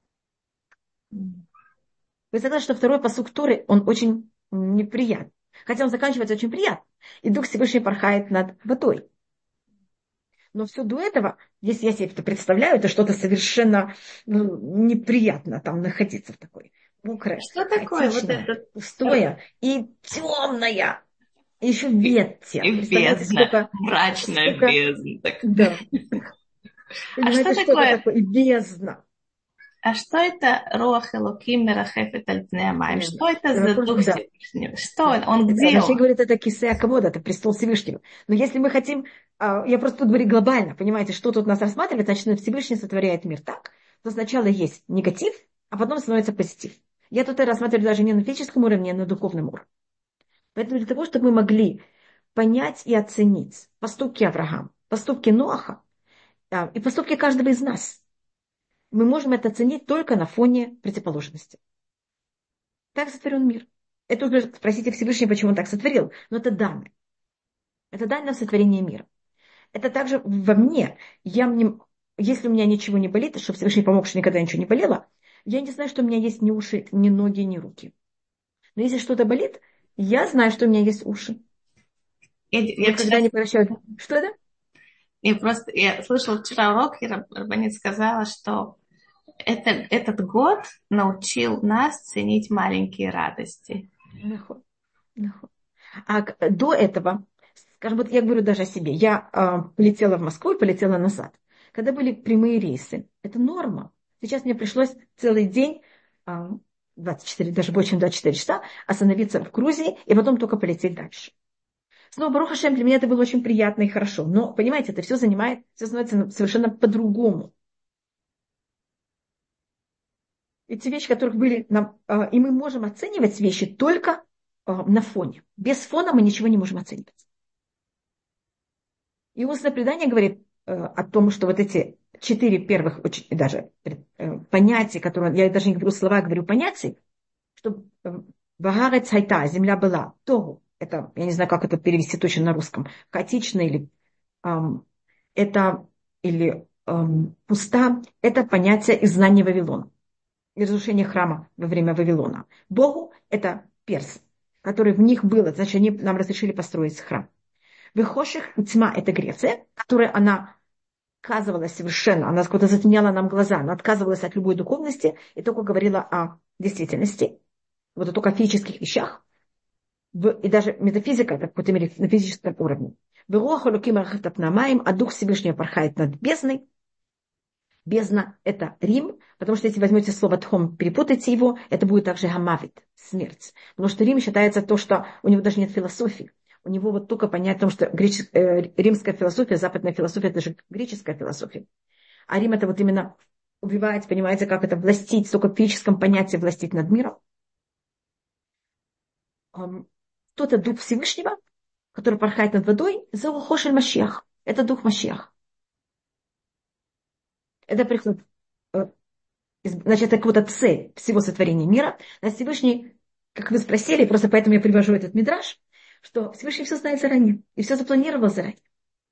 Вы согласны, что второй пасук Торы, он очень неприятный. Хотя он заканчивается очень приятно. И Дух Всевышний порхает над водой. Но все до этого, если я себе это представляю, это что-то совершенно неприятно там находиться в такой мокрое, Что такое вот хаотичное, этот пустое и темное. И еще ветер. и Представляете, бездна, сколько, мрачная сколько, бездна. да. А что Понимаете, что это такое? такое? И бездна. А что это Руах Элоким Мерахефет Аль Пней Амаим? Э, Что это за Вопрос, Дух да. Всевышнего? Что Да. он? Он где Рашей он? говорит, это кисея кавода, это престол Всевышнего. Но если мы хотим, я просто тут говорю глобально, понимаете, что тут нас рассматривает, значит, Всевышний сотворяет мир так, что сначала есть негатив, а потом становится позитив. Я тут это рассматриваю даже не на физическом уровне, а на духовном уровне. Поэтому для того, чтобы мы могли понять и оценить поступки Авраама, поступки Ноаха и поступки каждого из нас, мы можем это оценить только на фоне противоположности. Так сотворен мир. Это уже спросите Всевышнего, почему он так сотворил. Но это данное. Это данное сотворение мира. Это также во мне. Если у меня ничего не болит, чтобы Всевышний помог, что никогда ничего не болело, я не знаю, что у меня есть ни уши, ни ноги, ни руки. Но если что-то болит, я знаю, что у меня есть уши. Я Я вчера, никогда не прощаю. Что это? я слышала вчера урок, и Рабанит сказала, что этот год научил нас ценить маленькие радости. Нахуй, нахуй. До этого, скажем, вот я говорю даже о себе, я полетела в Москву и полетела назад. Когда были прямые рейсы, это норма. Сейчас мне пришлось целый день, 24, даже больше чем 24 часа, остановиться в Грузии и потом только полететь дальше. Снова, Барух Ашем, для меня это было очень приятно и хорошо. Но, понимаете, это все занимает, все становится совершенно по-другому. Эти вещи, которых были нам, и мы можем оценивать вещи только на фоне. Без фона мы ничего не можем оценивать. И устное предание говорит о том, что вот эти 4 первых даже понятия, которые, я даже не говорю слова, я говорю понятия, что Вагарец Хайта, земля была, Тогу, это, я не знаю, как это перевести точно на русском, хаотично или это, или пуста, это понятие из знания Вавилона, и разрушения храма во время Вавилона. Богу это персы, которые в них было, значит, они нам разрешили построить храм. Вехоших и тьма – это Греция, которая она отказывалась совершенно, она как-то затемняла нам глаза, она отказывалась от любой духовности и только говорила о действительности, вот только о физических вещах, и даже метафизика, это в какой-то мере на физическом уровне. А Дух Всевышнего порхает над бездной. Бездна – это Рим, потому что если возьмете слово «тхом», перепутайте его, это будет также «гамавит» – смерть. Потому что Рим считается то, что у него даже нет философии. У него вот только понять о том, что римская философия, западная философия – это же греческая философия. А Рим – это вот именно убивать, понимаете, как это властить, только в физическом понятии властить над миром. Тот это Дух Всевышнего, который порхает над водой, Зеухошель Машиах. Это Дух Машиах. Это приход. Значит, это какая-то цель всего сотворения мира. На Всевышний, как вы спросили, просто поэтому я привожу этот мидраж, что Всевышний все знает заранее и все запланировал заранее.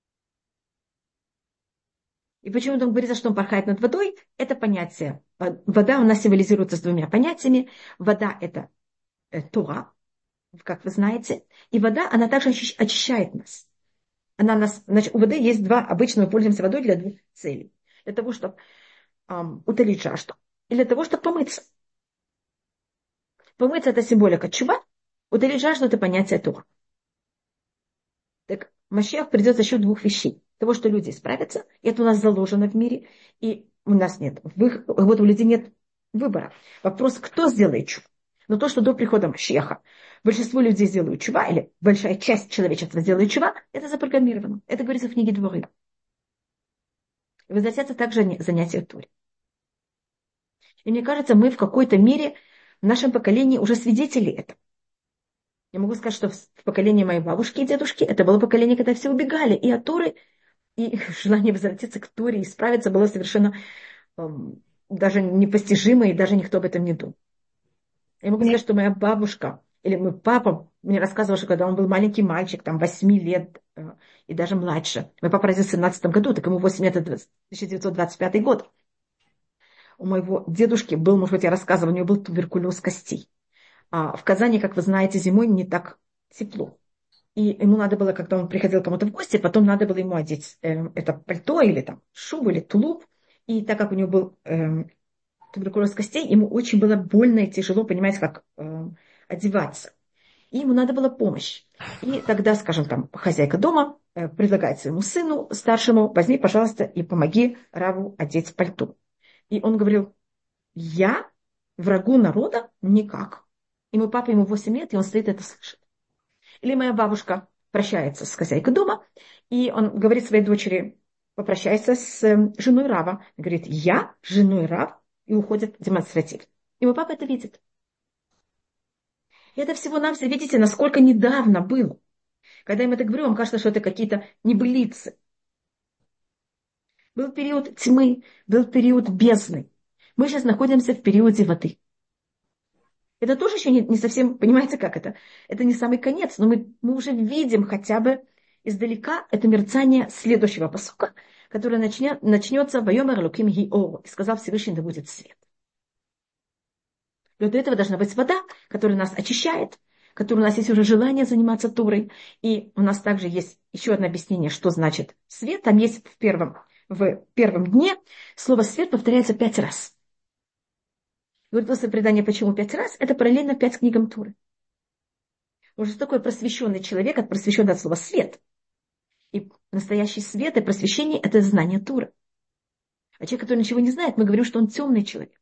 И почему он говорится, что он порхает над водой, это понятие. Вода у нас символизируется с двумя понятиями. Вода – это Тора, как вы знаете, и вода, она также очищает нас. Значит, у воды есть два, обычно мы пользуемся водой для двух целей. Для того, чтобы утолить жажду, и для того, чтобы помыться. Помыться – это символика чува, утолить жажду – это понятие Тора. Так Машиах придет за счет двух вещей. Того, что люди исправятся, и это у нас заложено в мире, и у нас нет, вот у людей нет выбора. Вопрос, кто сделает чуву. Но то, что до прихода Машиаха большинство людей сделают чува, или большая часть человечества сделает чува, это запрограммировано. Это говорится в книге Дворим. И возвратятся также занятия Тури. И мне кажется, мы в какой-то мере в нашем поколении уже свидетели этого. Я могу сказать, что в поколении моей бабушки и дедушки это было поколение, когда все убегали и от Торы, и желание возвратиться к Торе и справиться было совершенно даже непостижимое, и даже никто об этом не думал. Я могу сказать, что моя бабушка или мой папа мне рассказывал, что когда он был маленький мальчик, там 8 лет и даже младше, мой папа родился в 17 году, так ему 8 лет, это 1925 год. У моего дедушки был, может быть, я рассказывала, у него был туберкулез костей. А в Казани, как вы знаете, зимой не так тепло. И ему надо было, когда он приходил к кому-то в гости, потом надо было ему одеть это пальто или там шубу или тулуп. И так как у него был туберкулез костей, ему очень было больно и тяжело, понимаете, как одеваться. И ему надо была помощь. И тогда, скажем, там хозяйка дома предлагает своему сыну старшему: возьми, пожалуйста, и помоги Раву одеть пальто. И он говорил: я врагу народа никак. И мой папа, ему 8 лет, и он стоит это слышит. Или моя бабушка прощается с хозяйкой дома, и он говорит своей дочери: попрощайся с женой Рава. Говорит: я женой Рав, и уходит демонстративно. И мой папа это видит. И это всего-навсего, видите, насколько недавно было. Когда я им это говорю, вам кажется, что это какие-то небылицы. Был период тьмы, был период бездны. Мы сейчас находимся в периоде воды. Это тоже еще не совсем, понимаете, как это? Это не самый конец, но мы уже видим хотя бы издалека это мерцание следующего пасука, которое начнется «Вайомер Элоким ги ор», и сказал Всевышний: да будет свет. И до этого должна быть вода, которая нас очищает, которая у нас есть уже желание заниматься Торой. И у нас также есть еще одно объяснение, что значит свет. Там есть в первом дне слово «свет» повторяется 5 раз. Говорит после предания, почему 5 раз, это параллельно 5 книгам Торы. Он же такой просвещенный человек, от просвещенного от слова «свет». И настоящий свет и просвещение – это знание Торы. А человек, который ничего не знает, мы говорим, что он темный человек.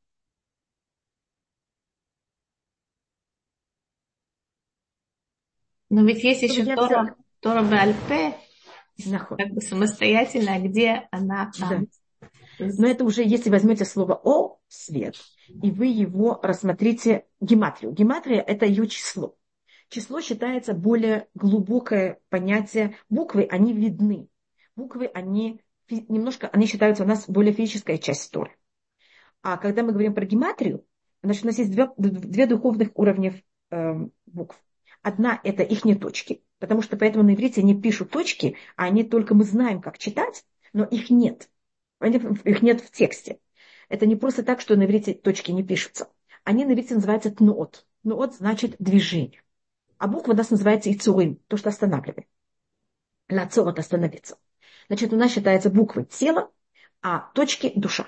Но ведь есть Чтобы еще я Тора, Тора Беальпе, взяла... как бы самостоятельно, где она Да. там. Но это уже, если возьмете слово «о», свет, и вы его рассмотрите гематрию. Гематрия – это ее число. Число считается более глубокое понятие. Буквы, они видны. Буквы, они немножко, они считаются у нас более физическая часть Торы. А когда мы говорим про гематрию, значит, у нас есть две духовных уровня букв. Одна – это их точки, потому что поэтому на иврите не пишут точки, а они только мы знаем, как читать, но их нет. Их нет в тексте. Это не просто так, что на иврите точки не пишутся. Они на иврите называются тнуот. Тнуот значит движение. А буква у нас называется ицурим, то, что останавливает. Лацорот — остановиться. Значит, у нас считается буквы тело, а точки — душа.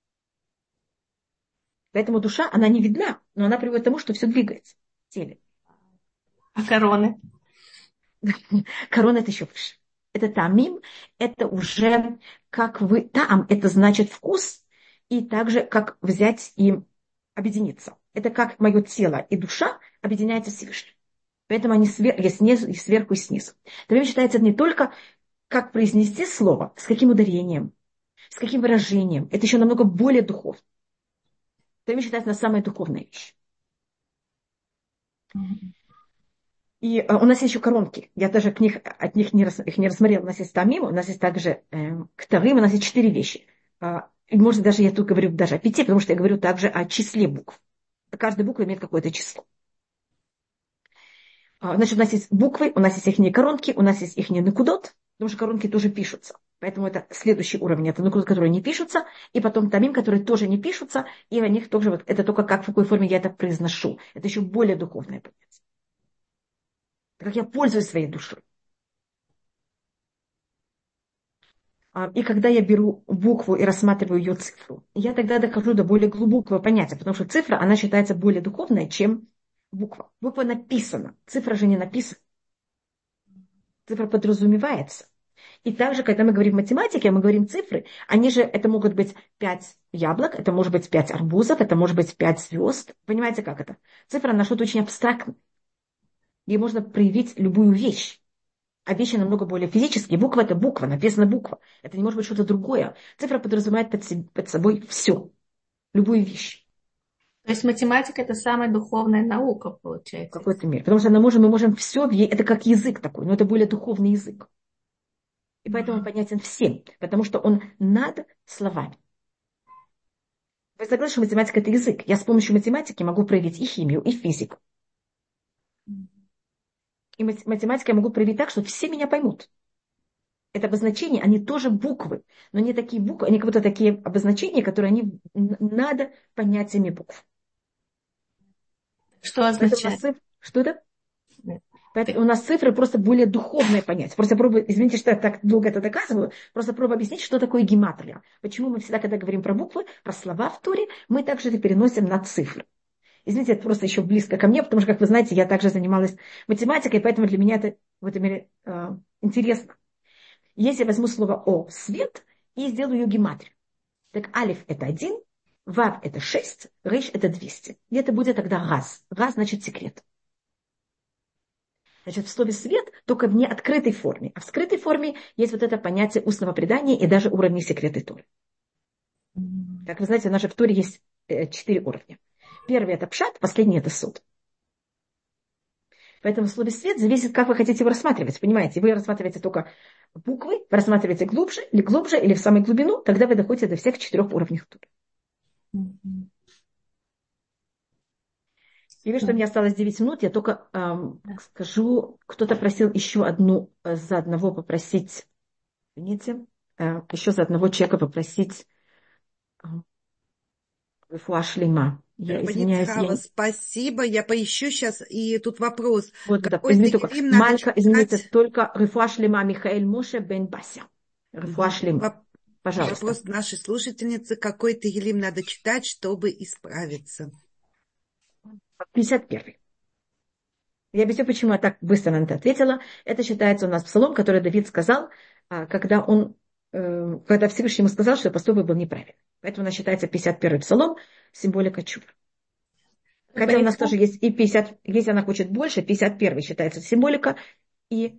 Поэтому душа, она не видна, но она приводит к тому, что все двигается в теле. А короны? Корона — это еще выше. Это тамим, это уже как вы... Таам — это значит вкус, и также как взять и объединиться. Это как мое тело и душа объединяются с Всевышним. Поэтому они есть снизу, и сверху, и снизу. Тамим считается не только как произнести слово, с каким ударением, с каким выражением. Это еще намного более духовно. Тамим считается самая духовная вещь. И у нас есть еще коронки. Я даже от них их не рассмотрела. У нас есть тамим, у нас есть также ктарим, у нас есть 4 вещи. И может даже я тут говорю даже о 5, потому что я говорю также о числе букв. Каждая буква имеет какое-то число. Значит, у нас есть буквы, у нас есть их коронки, у нас есть их накудот, потому что коронки тоже пишутся. Поэтому это следующий уровень. Это накудот, которые не пишутся, и потом тамим, которые тоже не пишутся, и у них тоже это только как в какой форме я это произношу. Это еще более духовное понятие. Как я пользуюсь своей душой. И когда я беру букву и рассматриваю ее цифру, я тогда дохожу до более глубокого понятия, потому что цифра, она считается более духовной, чем буква. Буква написана, цифра же не написана. Цифра подразумевается. И также, когда мы говорим математике, мы говорим цифры, они же, это могут быть 5 яблок, это может быть 5 арбузов, это может быть 5 звезд. Понимаете, как это? Цифра, она что-то очень абстрактное. Ей можно проявить любую вещь. А вещи намного более физические. Буква — это буква, написана буква. Это не может быть что-то другое. Цифра подразумевает под собой все. Любую вещь. То есть математика – это самая духовная наука, получается. В какой-то мере. Потому что мы можем все, это как язык такой, но это более духовный язык. И поэтому он понятен всем, потому что он над словами. Вы согласны, что математика – это язык? Я с помощью математики могу проявить и химию, и физику. И математика я могу проявить так, что все меня поймут. Это обозначения, они тоже буквы, но не такие буквы, они как будто такие обозначения, которые они надо понятиями букв. Что Поэтому у нас означает? что это? Поэтому у нас цифры просто более духовное понятие. Просто пробую, извините, что я так долго это доказываю, просто пробую объяснить, что такое гематрия. Почему мы всегда, когда говорим про буквы, про слова в Торе, мы также это переносим на цифры. Извините, это просто еще близко ко мне, потому что, как вы знаете, я также занималась математикой, поэтому для меня это в этом мире интересно. Если я возьму слово «о» – свет, и сделаю ее гематрию. Так алиф – это 1, вав – это 6, рейш – это 200. И это будет тогда газ. Газ значит секрет. Значит, в слове «свет» только в неоткрытой форме. А в скрытой форме есть вот это понятие устного предания и даже уровни секреты Торы. Как вы знаете, в нашей Торе есть 4 уровня. Первый – это пшат, последний – это суд. Поэтому в слове «свет» зависит, как вы хотите его рассматривать. Понимаете, вы рассматриваете только буквы, вы рассматриваете глубже, или в самую глубину, тогда вы доходите до всех 4 уровней Торы. Я вижу, что у меня осталось 9 минут, я только скажу, кто-то просил еще за одного попросить, извините, еще за одного человека попросить рефуа шлема. Я извиняюсь. Хава, спасибо. Я поищу сейчас. И тут вопрос. Вот, да, Какой извините, только. Тегилим надо Малька, извините, читать? только рефуа шлема Михаэль Моше бен Бася. Рефуа шлема. Пожалуйста. Вопрос нашей слушательницы. Какой Тегилим надо читать, чтобы исправиться? 51. Я объясню, почему я так быстро на это ответила. Это считается у нас псалом, который Давид сказал, когда Всевышний ему сказал, что поступок был неправильный. Поэтому у нас считается 51-й псалом, символика чуд. Хотя у нас тоже есть и 50, если она хочет больше, 51-й считается символика, и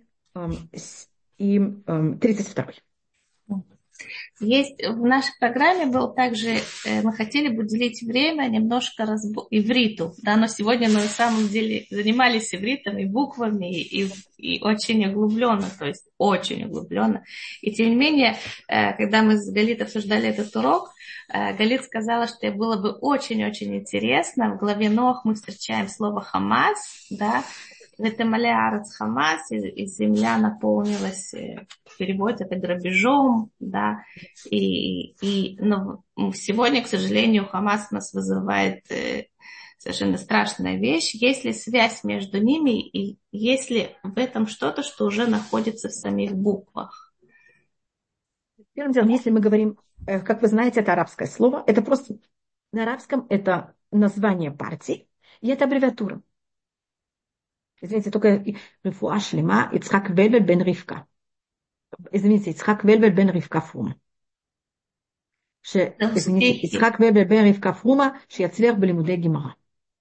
32-й. Есть в нашей программе был также, мы хотели бы уделить время немножко ивриту, да, но сегодня мы на самом деле занимались ивритом и буквами, и очень углубленно, то есть очень углубленно. И тем не менее, когда мы с Галит обсуждали этот урок, Галит сказала, что было бы очень-очень интересно. В главе Нох мы встречаем слово «хамас», да, «Ветемале арец хамас», и земля наполнилась, в переводе это грабежом, да, но сегодня, к сожалению, Хамас нас вызывает совершенно страшная вещь. Есть ли связь между ними, и есть ли в этом что-то, что уже находится в самих буквах? Первым делом, если мы говорим, как вы знаете, это арабское слово, это просто на арабском это название партии, и это аббревиатура. Извините, только рефуа шлема Ицхак Вельбель бен Ривка. Извините, Ицхак Вельбель бен Ривка Фрума. Извините, Ицхак Вельбель бен Ривка Фрума, שיצליח בלימודי גמרא.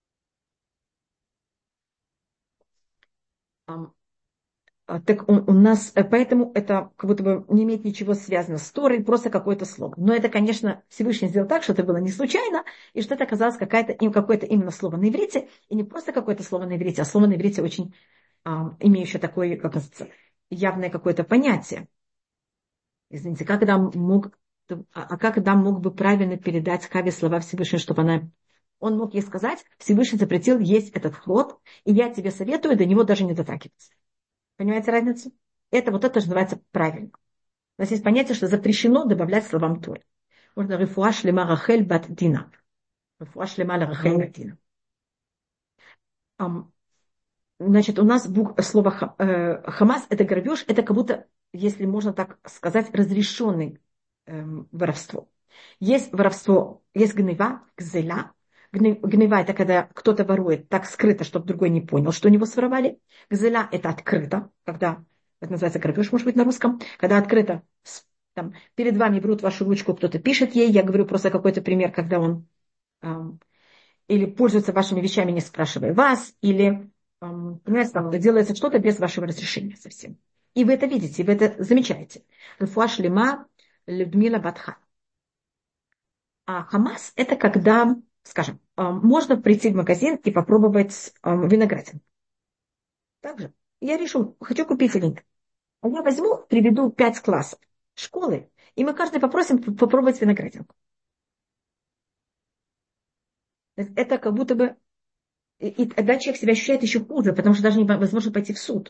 Так у нас, поэтому это как будто бы не имеет ничего связано с Торой, просто какое-то слово. Но это, конечно, Всевышний сделал так, что это было не случайно, и что это оказалось какое-то именно слово на иврите, и не просто какое-то слово на иврите, а слово на иврите очень имеющее такое, как говорится, явное какое-то понятие. Извините, как Адам мог бы правильно передать Хаве слова Всевышнего, чтобы он мог ей сказать, Всевышний запретил есть этот плод, и я тебе советую до него даже не дотрагиваться. Понимаете разницу? Это называется правильно. У нас есть понятие, что запрещено добавлять словам Торы. Можно рефуа шлема Рахель бат Дина. Рефуа шлема Рахель бат Дина. Значит, у нас слово хамас, это грабеж, это как будто, если можно так сказать, разрешенный воровство. Есть воровство, есть гнева, гзеля. Гнева – это когда кто-то ворует так скрыто, чтобы другой не понял, что у него своровали. Гзеля – это открыто, когда, это называется грабеж, может быть, на русском, когда открыто, там, перед вами берут вашу ручку, кто-то пишет ей, я говорю просто какой-то пример, когда он или пользуется вашими вещами, не спрашивая вас, или, понимаете, там делается что-то без вашего разрешения совсем. И вы это видите, вы это замечаете. Рефуа шлема Людмила Батха. А хамас – это когда, скажем, можно прийти в магазин и попробовать виноградину. Также я решу, хочу купить виноградину. Я возьму, приведу 5 классов школы, и мы каждый попросим попробовать виноградинку. Это как будто бы... И тогда человек себя ощущает еще хуже, потому что даже невозможно пойти в суд.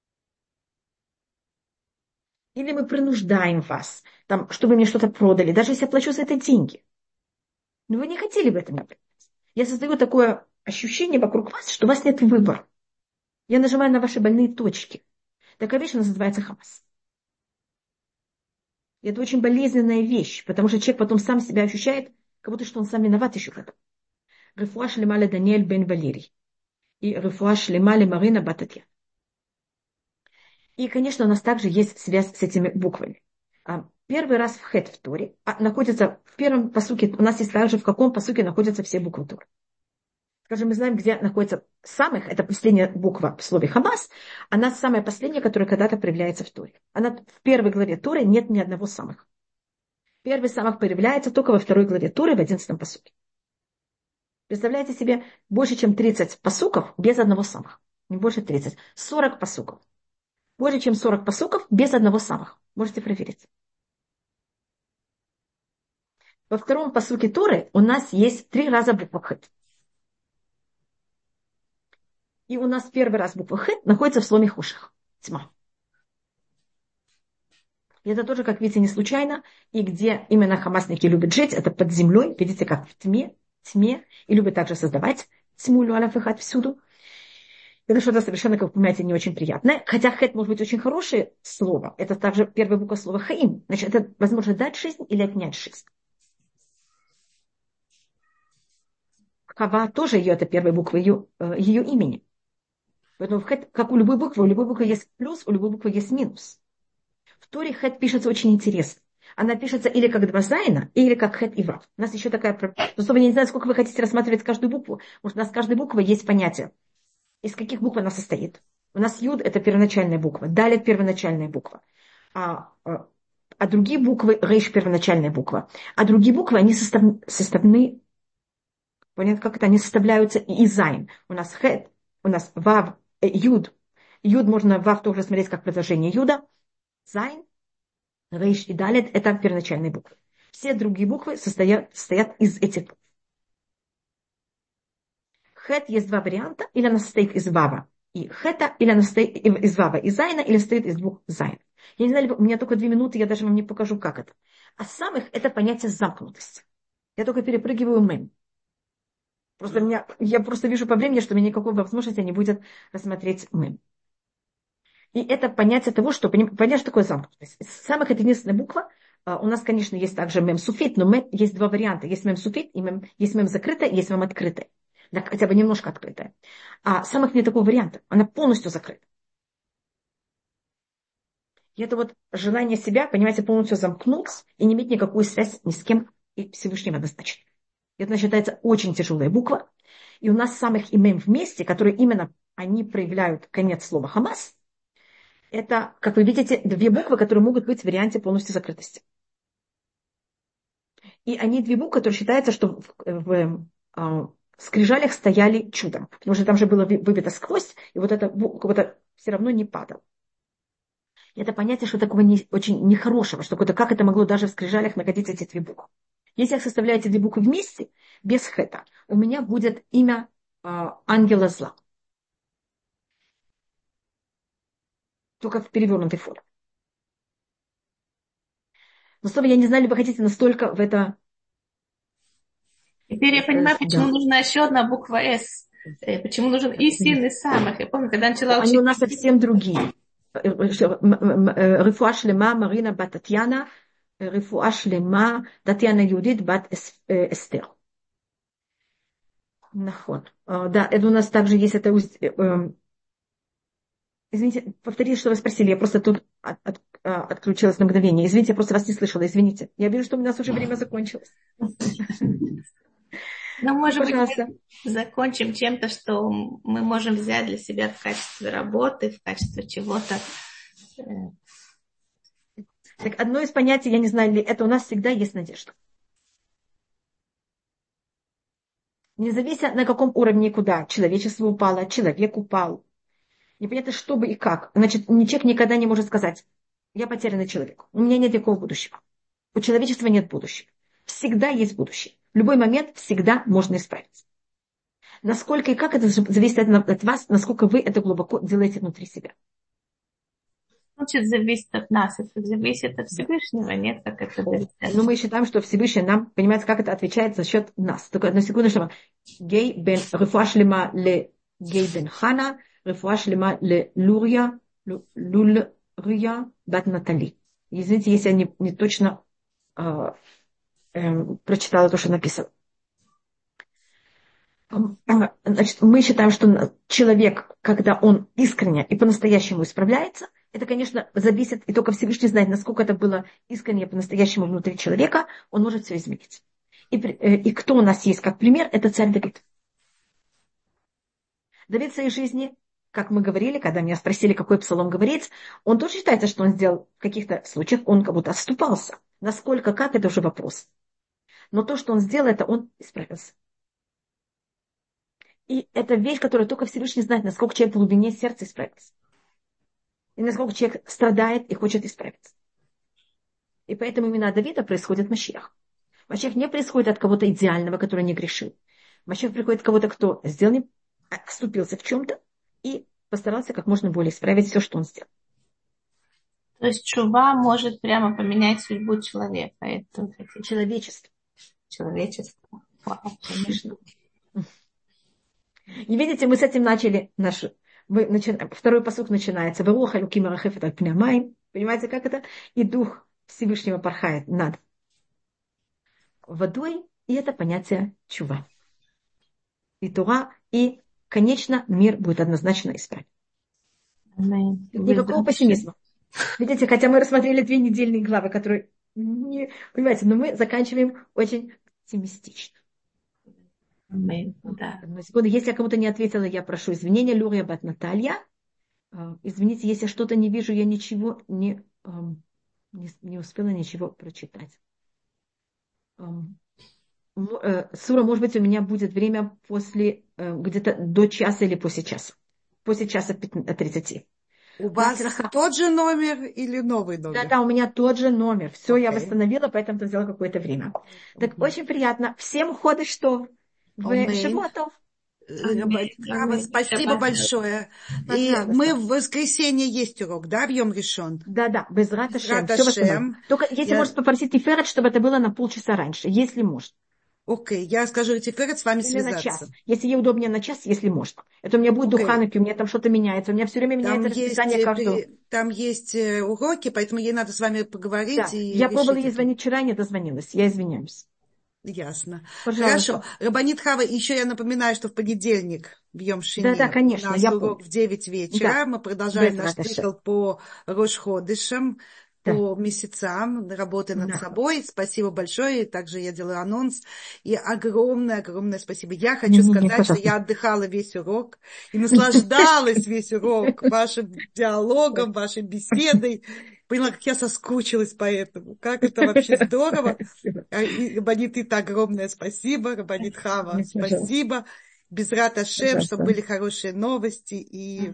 Или мы принуждаем вас, там, чтобы мне что-то продали, даже если я плачу за это деньги. Но вы не хотели бы это делать. Я создаю такое ощущение вокруг вас, что у вас нет выбора. Я нажимаю на ваши больные точки. Такая вещь называется Хамас. И это очень болезненная вещь, потому что человек потом сам себя ощущает, как будто что он сам виноват еще в этом. Рефуа шлема ле Даниэль бен Валерий. И рефуа шлема ле Марина Бататья. И, конечно, у нас также есть связь с этими буквами. Первый раз в Хет в Торе находится в первом пасуке, у нас есть также в каком пасуке находятся все буквы Торы. Скажем, мы знаем, где находится самых, это последняя буква в слове Хамас, она самая последняя, которая когда-то проявляется в Торе. Она в первой главе Торы нет ни одного самых. Первый самых появляется только во второй главе Торы в 11 пасуке. Представляете себе, больше чем 30 пасуков без одного самых. Не больше 30. 40 пасуков. Больше чем 40 пасуков без одного самых. Можете проверить. Во втором пасуке Торы у нас есть 3 раза буква Хет. И у нас первый раз буква Хет находится в слове Хошах. Тьма. И это тоже, как видите, не случайно. И где именно хамасники любят жить, это под землей. Видите, как в тьме. И любят также создавать тьму, люалаф и хат всюду. Это что-то совершенно, как вы понимаете, не очень приятное. Хотя Хет может быть очень хорошее слово. Это также первая буква слова Хаим. Значит, это возможно дать жизнь или отнять жизнь. Хава тоже ее, это первая буква ее имени. Поэтому в Хет, как у любой буквы есть плюс, у любой буквы есть минус. В Торе Хет пишется очень интересно. Она пишется или как два зайна, или как Хет и Вав. У нас еще такая... Я не знаю, сколько вы хотите рассматривать каждую букву. Может, у нас каждой буквы есть понятие. Из каких букв она состоит. У нас Юд – это первоначальная буква. Далит – первоначальная буква. А другие буквы – Рейш – первоначальная буква. А другие буквы, они составны... Понятно, как это? Они составляются из Зайн. У нас Хет, у нас Вав, Юд. Юд можно Вав тоже смотреть как продолжение Юда. Зайн, Рейш и Далит – это первоначальные буквы. Все другие буквы состоят из этих букв. Хет есть 2 варианта. Или она состоит из Вава и Хета, или она состоит из Вава и Зайна, или состоит из 2 Зайн. Я не знаю, у меня только 2 минуты, я даже вам не покажу, как это. А самых – это понятие замкнутости. Я только перепрыгиваю мем. Я просто вижу по времени, что у меня никакой возможности не будет рассмотреть мем. И это понятие того, что понятно, что такое замкнутость. Из самых это единственная буква. У нас, конечно, есть также мем суфит, но есть 2 варианта. Есть мем суфит, есть мем закрытая, есть мем открытая. Да, хотя бы немножко открытая. А самых нет такого варианта. Она полностью закрыта. И это вот желание себя, понимаете, полностью замкнуться и не иметь никакую связь ни с кем и Всевышним однозначно. Это считается очень тяжелая буква. И у нас самых имен вместе, которые именно они проявляют конец слова Хамас, это, как вы видите, 2 буквы, которые могут быть в варианте полностью закрытости. И они 2 буквы, которые считаются, что в скрижалях стояли чудом. Потому что там же было выбито сквозь, и вот это как-то все равно не падало. И это понятие, что такого очень нехорошего, что как это могло даже в скрижалях находиться эти 2 буквы. Если я составляю эти 2 буквы вместе, без Хета, у меня будет имя ангела зла. Только в перевернутой форме. Но снова я не знаю, ли вы хотите настолько в это... Теперь я понимаю, почему нужна еще одна буква «С». Почему нужен и син, и самых. Я помню, когда начала учить... Они у нас совсем другие. Рефуа шлема Марина бат Татьяна, рефуа шлема Татьяна Юдит бат Эстер. Да, это у нас также есть это... Извините, повторите, что вы спросили. Я просто тут отключилась на мгновение. Извините, я просто вас не слышала. Извините. Я вижу, что у нас уже время закончилось. Ну, может быть, мы закончим чем-то, что мы можем взять для себя в качестве работы, в качестве чего-то. Так, одно из понятий, я не знаю, ли это у нас всегда есть надежда. Независимо на каком уровне и куда. Человечество упало, человек упал. Непонятно, что бы и как. Значит, человек никогда не может сказать, я потерянный человек, у меня нет никакого будущего. У человечества нет будущего. Всегда есть будущее. В любой момент всегда можно исправиться. Насколько и как это зависит от вас, насколько вы это глубоко делаете внутри себя. Значит, зависит от нас. Если зависит от Всевышнего, нет, как это зависит. Но мы считаем, что Всевышний нам, понимаете, как это отвечает за счет нас. Только одну секунду, что Гей бен рефуа шлема ле Гей бен Хана, рефуа шлема ле Лурия, Лулрия бат Натали. Извините, если я не точно прочитала то, что написано. Значит, мы считаем, что человек, когда он искренне и по-настоящему исправляется, это, конечно, зависит, и только Всевышний знает, насколько это было искренне и по-настоящему внутри человека, он может все изменить. И кто у нас есть как пример, это царь Давид. Давид в своей жизни, как мы говорили, когда меня спросили, какой псалом говорить, он тоже считается, что он сделал в каких-то случаях, он как будто отступался. Насколько, как, это уже вопрос. Но то, что он сделал, это он исправился. И это вещь, которую только Всевышний знает, насколько человек в глубине сердца исправится. И насколько человек страдает и хочет исправиться. И поэтому именно от Давида происходит Машиах. Машиах не происходит от кого-то идеального, который не грешил. Машиах приходит от кого-то, кто сделал, отступился в чем-то и постарался как можно более исправить все, что он сделал. То есть чува может прямо поменять судьбу человека. Это Человечество. Человечество. Вау. Конечно. И видите, мы с этим начали второй пасук начинается. Понимаете, как это? И дух Всевышнего порхает над водой. И это понятие чува. И Тора, и, конечно, мир будет однозначно исправлен. Никакого пессимизма. Видите, хотя мы рассмотрели 2 недельные главы, которые не понимаете, но мы заканчиваем очень оптимистично. Да. Одну секунду. Если я кому-то не ответила, я прошу извинения. Лурия бат Наталья. Извините, если я что-то не вижу, я ничего не успела ничего прочитать. Сура, может быть, у меня будет время после где-то до часа или после часа. После часа 30. У вас тот же номер или новый номер? Да, у меня тот же номер. Все, я восстановила, поэтому взяла какое-то время. Так, очень приятно. Всем ходы что? В Шивотов. Спасибо большое. Пожалуйста. И мы в воскресенье есть урок, да, в Йом Ришон? Да, без рата Шем. Шем. Только если можешь попросить Тиферет, чтобы это было на полчаса раньше, если можно. Окей, я скажу Тиферет с вами Или связаться. на час. Если ей удобнее на час, если можно. Это у меня будет духанки, у меня там что-то меняется. У меня все время меняется расписание каждого. Там есть уроки, поэтому ей надо с вами поговорить. Да. Я пробовала ей звонить вчера, не дозвонилась. Я извиняюсь. Ясно. Пожалуйста. Хорошо. Рабанит Хава, еще я напоминаю, что в понедельник в Йом Шини да, конечно, у нас урок в 9 вечера. Да. Мы продолжаем наш цикл по Рош-Ходышам, по месяцам работы над собой. Спасибо большое. Также я делаю анонс. И огромное спасибо. Я хочу сказать, что я отдыхала весь урок и наслаждалась весь урок вашим диалогом, вашей беседой. Поняла, как я соскучилась по этому. Как это вообще здорово. И Рабанит Ита, огромное спасибо. Рабанит Хава, спасибо. Безрат Ашем, чтобы были хорошие новости. И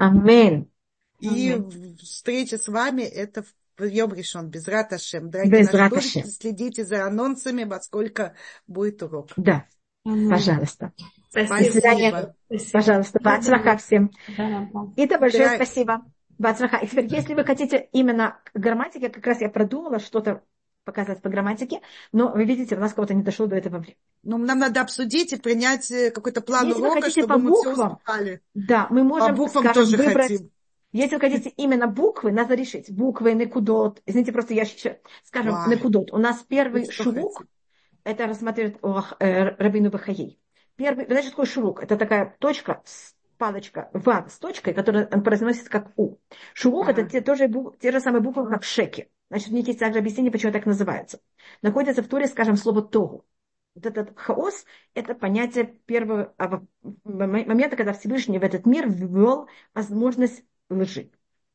встреча с вами это в Йом Ришон. Безрат Ашем. Дорогие наши слушатели, следите за анонсами, во сколько будет урок. Да, пожалуйста. Спасибо. До свидания. Пожалуйста, бацлаха всем. И да, большое спасибо. Бацлаха. И теперь, если вы хотите именно грамматики, как раз я продумала что-то показать по грамматике, но вы видите, у нас кого-то не дошло до этого времени. Ну, нам надо обсудить и принять какой-то план если урока, чтобы мы все успевали. Да, мы можем, по буквам тоже выбрать. Хотим. Если вы хотите именно буквы, надо решить. Буквы, некудот. Извините, просто я еще, скажем, некудот. У нас первый швук, это рассматривает Рабейну Бахаей. Первый, знаете, что такое швук? Это такая точка, палочка, вав с точкой, которая произносится как У. Швук это те же самые буквы, как шеки. Значит, у них есть также объяснение, почему так называется. Находится в Торе, скажем, слово тогу. Вот этот хаос – это понятие первого момента, когда Всевышний в этот мир ввел возможность лжи.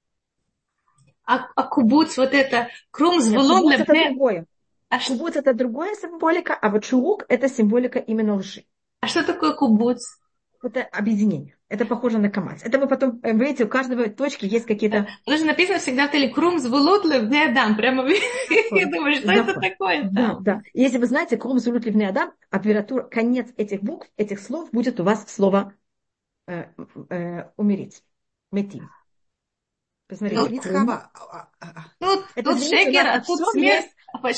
А кубуц, вот это, крум с вулом, это другое. Кубуц – это другая символика, а вот шурук – это символика именно лжи. А что такое кубуц? Это объединение. Это похоже на КамАЗ. Это вы потом, видите, у каждой точки есть какие-то... Даже написано всегда в теле «Крум звулут левней адам». Прямо я думаю, что это такое? Да. Если вы знаете, «Крум звулут левней адам», аббревиатура, конец этих букв, этих слов будет у вас слово «умереть». Метим. Посмотрите. Тут шекер, а тут смерть.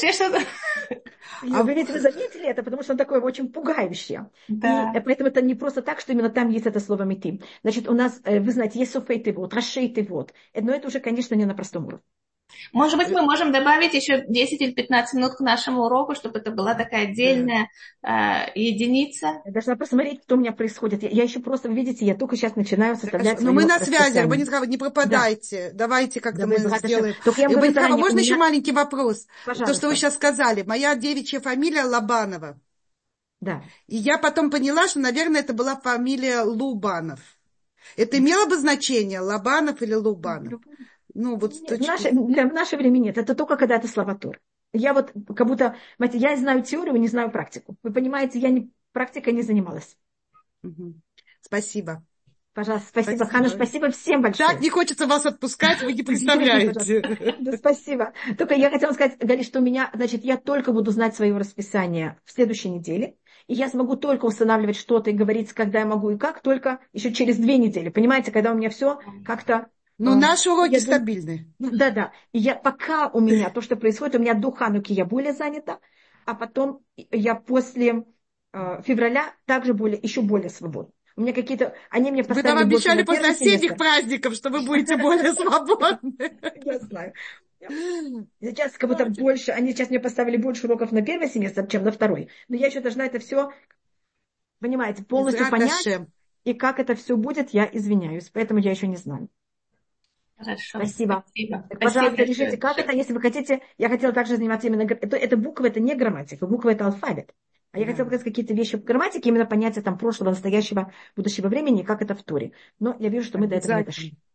Вы ведь вы заметили это, потому что он такое очень пугающее. Да. И поэтому это не просто так, что именно там есть это слово «метим». Значит, у нас, вы знаете, есть софей тевот, рашей тевот. Но это уже, конечно, не на простом уровне. Может быть, мы можем добавить еще 10 или 15 минут к нашему уроку, чтобы это была такая отдельная единица. Я должна посмотреть, что у меня происходит. Я еще просто, видите, я только сейчас начинаю составлять свое мы на связи, не пропадайте. Да. Давайте как-то мы сделаем. Можно еще маленький вопрос? Пожалуйста. То, что вы сейчас сказали. Моя девичья фамилия Лобанова. Да. И я потом поняла, что, наверное, это была фамилия Лубанов. Это имело бы значение, Лобанов или Лубанов? Вот в наше время нет. Это только когда это словотор. Я вот как будто, знаете, я знаю теорию, не знаю практику. Вы понимаете, я практикой не занималась. Спасибо. Пожалуйста, спасибо. Хана, спасибо всем большое. Так не хочется вас отпускать, вы не представляете. Да, спасибо. Только я хотела сказать, Гали, что у меня, значит, я только буду знать свое расписание в следующей неделе. И я смогу только устанавливать что-то и говорить, когда я могу и как, только еще через 2 недели. Понимаете, когда у меня все как-то... Но наши уроки стабильны. Да. И пока у меня то, что происходит, у меня до Хануки я более занята, а потом я после февраля также еще более свободна. У меня какие-то... Они мне поставили... Вы нам обещали после осенних праздников, что вы будете более свободны. Я знаю. Сейчас как будто больше... Они сейчас мне поставили больше уроков на первый семестр, чем на второй. Но я еще должна это все, понимаете, полностью понять. И как это все будет, я извиняюсь. Поэтому я еще не знаю. Хорошо. Спасибо. Пожалуйста, решите, как это, если вы хотите. Я хотела также заниматься именно... Это буквы, это не грамматика, буквы это алфавит. А я хотела показать какие-то вещи в грамматике, именно понятия там прошлого, настоящего, будущего времени, как это в Торе. Но я вижу, что мы до этого не дошли.